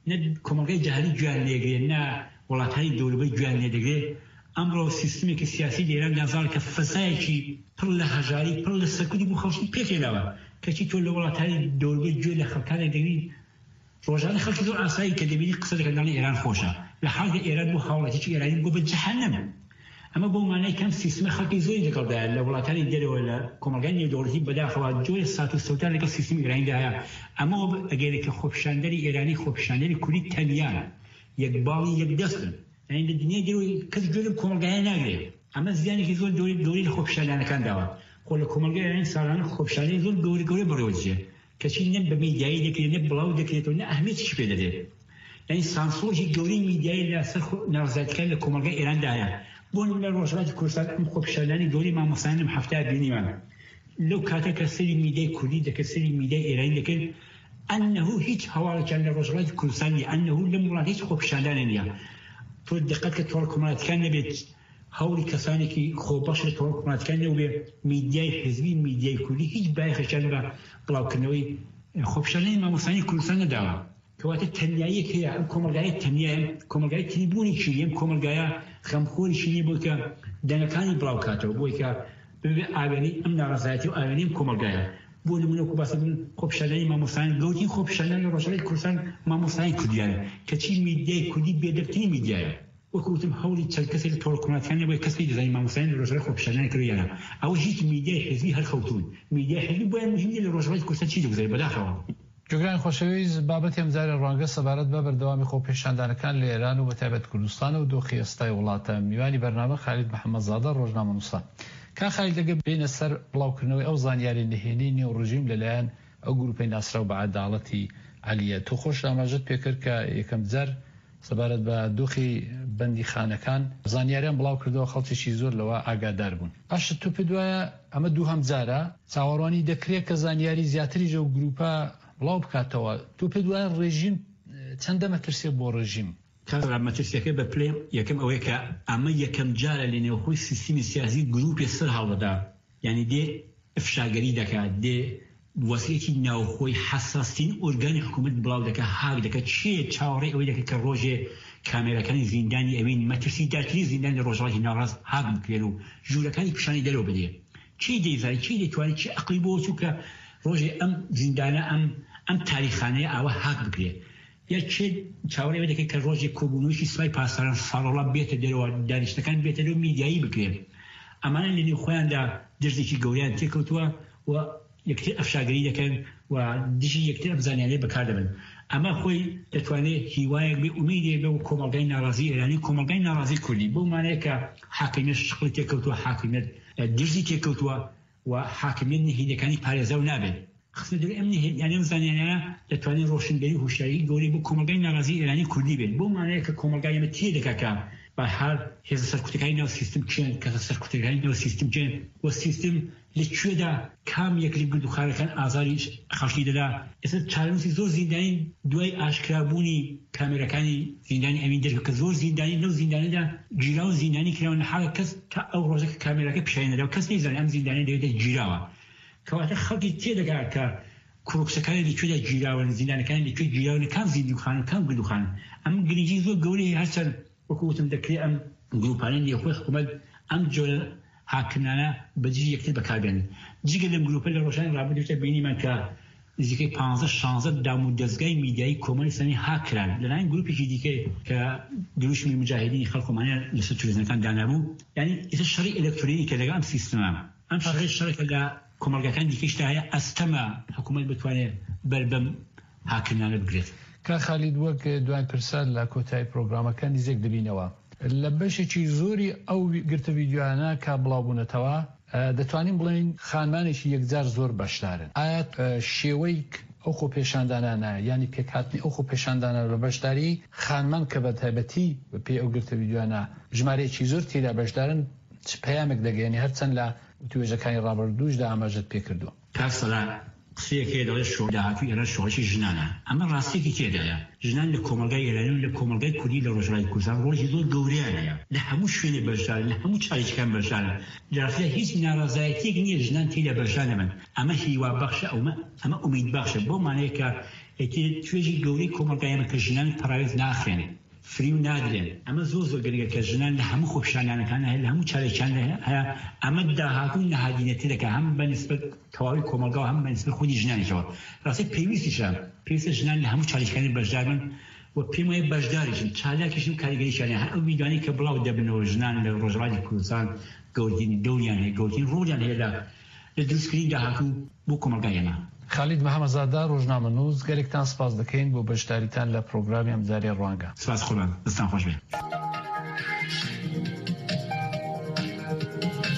نه کۆمەڵگەی جەهانی گویان لێگرێت نه وڵاتانی دەوروبەری گویان لێدەگرێت ئەمڕۆ سیستمێکی سیاسی لە ئێران دازان کە فەسایەکی پڕ لە هەژاری پڕ لە سەرکوتی بوو خەڵکی پێکێناوە کەچی تۆ لە وڵاتانی دەوروبەری گوێ لە خەڵکانێک دەبینی ڕۆژانە خەڵکی زۆر ئاسایی کە دەبینی قسە دەکەن لەڵێ ئێران خۆشە لە حاڵی ئێران بۆ هاوڵاتیی ئێرانی بۆ بە جەهەنەم ئەمە بۆ مانای کەم سیستمە خەڵکی زۆری لەگەڵدایە لە وڵاتانی دەرەوە لە کۆمەلگای نێودەوڵەتی بەداخەوە جۆرە سات و سەوتان لەگەڵ سیستمی ئێرانیداهەیە ئەمە ئەگەرێک کە خۆپیشاندەری ئێرانی خۆپیشاندەری کوردی تەنیان یەک باڵی یەک دەستن یعنی لە دنیای دەرەوەی کەس گوێ لەم کۆمەلگایە ناگرێت ئەمە زیانێکی زۆر گەورەی لە خۆپیشاندانەکان داوە خۆ لە کۆمەلگای ئێرانی ساڵانە خۆپیشاندەری زۆر گەورە بەڕێوەجێ کەچی نە بە میدیایی دەکرێت نە بڵاو دەکرێتەوە نە ئەهمیەتیش پێ دەدرێت یعنی سانسۆرژی گەورەی میدیایی لەسەر ناڕزایەتیەکان لە کۆمەلگای ئێراندایە بۆ لە ڕۆژهەڵاتی کوردستان ئەم خۆپیشاندانی گەورەی مامۆستایان لەم هەفتەیە بینیمان لەو کاتە کە سەری میدیای کوردی دەکرد سەری میدیای ئێرانی دەکرد ئەنەهو هیچ هەواڵێکیان لە ڕۆژهەڵاتی کوردستان نیە ئەنەهو لەم وڵات هیچ خۆپیشاندانە نییە تۆ دقت کە تۆڕە کۆمەڵایەتیەکان نەبێت هەوڵی کەسانێکی خۆبەش لە تۆڕە کۆمەڵایەتیەکان نەبێ میدیای حزبی میدیای کوردی هیچ بایەخێکیان بە بڵاوکردنەوەی خۆپیشاندانی مامۆستانی کوردستان نەداوە کەواتە تەنیاییەک هەیە ئەم کۆمەلگایە تەنیایە کۆمەلگای تریبوونێکی ئەم کۆمەلگایە خەمخۆریشی نیە بۆی کە دەنگەکانی بڵاوکاتەوە بۆی کە ببێ ئاوێنی ئەم ناڕەزایەتی و ئاوێنی ئەم کۆمەلگایە بۆ نمونەوەکو باسە بن خۆپیشاندانی مامۆستایان گەورەترین خۆپیشاندانی ڕۆژهەڵاتی کوردستان مامۆستایانی کوردیانە کەچی میدیای کوردی بێدەرترین میدیایە وەکو وتم هەوڵی چەند کەسێک لە تۆڕە کۆمەڵایەتیەکان نەبووە کەسی دەزانی مامۆستایان لە ڕۆژهەڵاتی خۆپیشاندانی کردویانە ئەوە هیچ میدیای حزبی هەرخەوتون میدیای حزبی بۆیان مهم نیە لە ڕۆژهەڵاتی کوردستان چی دەگوزارێت بەداخەوە جوگران خۆشەویست بابەتی ئەم جارە ڕوانگە سەبارەت بە بەردەوامی خۆپیشاندانەکان لە ئێران و بەتایبەت کوردستان و دۆخی ئێستای وڵاتە میوانی بەرنامە خالید محەممەدزادە ڕۆژنامەنووسە کا خالید لەگە بینە سەر بڵاوکردنەوەی ئەو زانیاری نهێنی نێوڕژیم لەلایەن ئەو گروپەی ناسراو بە عەداڵەتی عەلیە تۆ خۆش ئاماژەت پێکرد کە یەکەم جار سەبارەت بە دۆخی بەندیخانەکان زانیاریان بڵاو کردەوە خەڵکیی زۆر لەوە ئاگادار بوون پاشە تو پێ دوایە ئەمە دووهەم جارە چاوەڕوانی دەکرێت کە زانیاری زیاتری ژە و گروپە بڵاو بکاتەوە تو پێ دوایە ڕێژیم چەندە مەترسێ بۆ ڕێژیم مەترسیەکە بە پلێم یەکەم ئەوەیە کە ئەمە یەکەم جارە لە نێوخۆی سیستمی سیاسی گروپی سەر هەڵدەدا یعنی دێ ئەفشاگەری دەکات دێ وەسیلەی ناوخۆی حساسین ئۆرگانی حکوومەت بڵاو دەکات هاک دەکات چێ چاوەڕێی ئەوەی دەکات کە ڕۆژێ کامێرەکانی زیندانی ئەوین مەترسی دارترین زیندانی ڕۆژهەڵاتی ناڕاست هاک بکرێن و ژوورەکانی پیشانی دەرەوە بدێ چی دەیزانی چی دەیتوانێت چی عەقڵی بۆ چوو کە ڕۆژێ ئەم زیندانە ئەم تاریخانەیە ئاوە هاک بکرێت یا چێ چاوەڕێ ئەوە دەکات کە ڕۆژێ کۆبوونەوەیکی سوپای پاسەران ساڵۆڵا بێتە دەرەوە دانیشتەکان بێتە دەرەوە میدیایی بکرێت ئەمانە لە نێو خۆیاندا دژێکی گەوریان تێکەوتووە و یەکتر ئەفشاگەری دەکەن و دژی یەکتر ئەم زانیانەی بەکار دەبن ئەمە خۆی دەتوانێت هیوایەک بێ ئومێدێ بێ و کۆمەڵگای ناڕازی ئێرانی کۆمەڵگای ناڕازی کوردی بۆ مانەیە کە حاکمیت شقڵی تێکەوتووە حاکمیت دژی تێکەوتووە و حاکمیت نهێنیەکانی پارێزە و نابێت خستە دەوێت ئەم یعنی ئەم زانیانە دەتوانێت ڕۆشنبەری هوشیاری گەوری بۆ کۆمەڵگای ناڕازی ئێرانی کوردی بێت بۆ مانەیە کە کۆمەڵگای ئەمە تێ دەکات کە بەهار هێزە سەرکوتەکانی ناو سیستم چێن کە سەرکوتەکانی ناو سیستم چێن و سیستم لەکوێدا کام یەکلی گردوخانەکان ئازاری خەڵکی دەدا ئێستا چارەنووسی زۆر زیندانی دوای ئاشکرابوونی کامێرەکانی زیندانی ئەوین دەرکە کە زۆر زیندانی لەو زیندانەدا گیراو زیندانی کراوە نەحاڵە کەس تا ئەو ڕۆژێک کامێرەکە پیشانەدا و کەس نەیزانێت ئەم زیندانە دەوێتە گیراوە کەواتە خەڵکی تێدەگات کە کوڕکسەکانی لەکوێدا گیراون زیندانەکانی لەکوێ گیراون کام زیندوخانە کام گردوخانە ئەم گرنگی زۆر گەورەیە هەرچەند وەکوتم دەکرێت ئەم گروپانەی نێوخۆی حکوومەت ئەم جۆرە هاکردانە بەجێ یەکتر بەکاربێنن جگە لەم گروپە لە ڕۆژانی ڕابردووتە بینیمان کە نزیکەی 15-16 دام و دەستگای میدیایی کۆمەڵی سەمی هاکران لەلایەن گروپێکی دیکەی کە گروشمی مجاهدینی خەڵکۆمانیان لەسەر تلەڤیزیۆنەکان دانابوو یعنی ئێستا شەڕی ئەلکترۆنیکە لەگەڵ ئەم سیستەمە ئەم شەڕێکە لە کۆمەڵگەکان دیکەشدا هەیە ئەستەمە حکوومەت بتوانێت بەربەم هاکردانە بگرێت کا خالید وەک دوای پرسە لە کۆتایی پرۆگرامەکان نزیک دەبینەوە لە بەشێکی زۆری ئەو گرتە ڤیدیۆیانە کە بڵاوبوونەتەوە دەتوانین بڵێن خانمانێکی یەکجار زۆر بەشدارن ئایا شێوەی ئەو خۆپێشاندانانە ینی پێکهاتنی ئەو خۆپێشاندانە لە بەشداری خانمان کە بە تایبەتی پێ ئەو گرتە ڤیدیۆیانە ژمارەیەکی زۆر تێدا بەشدارن چ پەیامێک دەگەێنی هەرچەند لە توێژەکانی ڕابردووشدا ئاماژەت پێکردووە کارسەلا قسەیەکێ دەڵێت شۆ داهاتووی ئێرە شۆڕەشی ژنانە ئەمە ڕاستێکی تێدایە ژنان لە کۆمەڵگای ئێرانی و لە کۆمەڵگای کوردی لە ڕۆژهەڵاتی کوردستان ڕۆژی زۆر گەورەیانەیە لە هەموو شوێنێ بەشدارن لە هەموو چالیچکان بەشدارن لەڕاستیدا هیچ ناڕەزایەتیەک نییە ژنان تێدا بەشدار نەبن ئەمە هیوا بەخشە ئەمە ئومید بەخشە بۆ مانەیە کە توێژی گەورەی کۆمەڵگایەمە کە ژنان پراوێت ناخێنێ فری و نادرێن ئەمە زۆر گرنگە کە ژنان لە هەموو خۆپیشانیانەکان هەیە لە هەموو چالێکیان هەیە ئەمە داهاتوو نەهادینەتی دەکات هەم بەنسبەت تەواوی کۆمەڵگا و هەم بەنسبەت خودی ژنانیشەوە ڕاستی پێویستە ژنان لە هەموو چالێکەکانی بەشدار بن و پێم وایە بەشداریشن چالاکیشن کاریگەریشیانە هەر ئەو میدانی کە بڵاو دەبنەوە ژنان لە ڕۆژهەڵاتی کوردستان گەورەترین دەوریان هەیە گەورەترین ڕۆڵیان هەیە لە دروستکردنی داهاتوو بۆ کۆمەڵگایەمە. خالید محەممەدزادا ڕۆژنامەنووس گەلێکتان سپاس دەکەین بۆ بەشداریتان لە پرۆگرامی ئەم جارێ ڕوانگە. سپاس خۆمان دەستان خۆش بێت.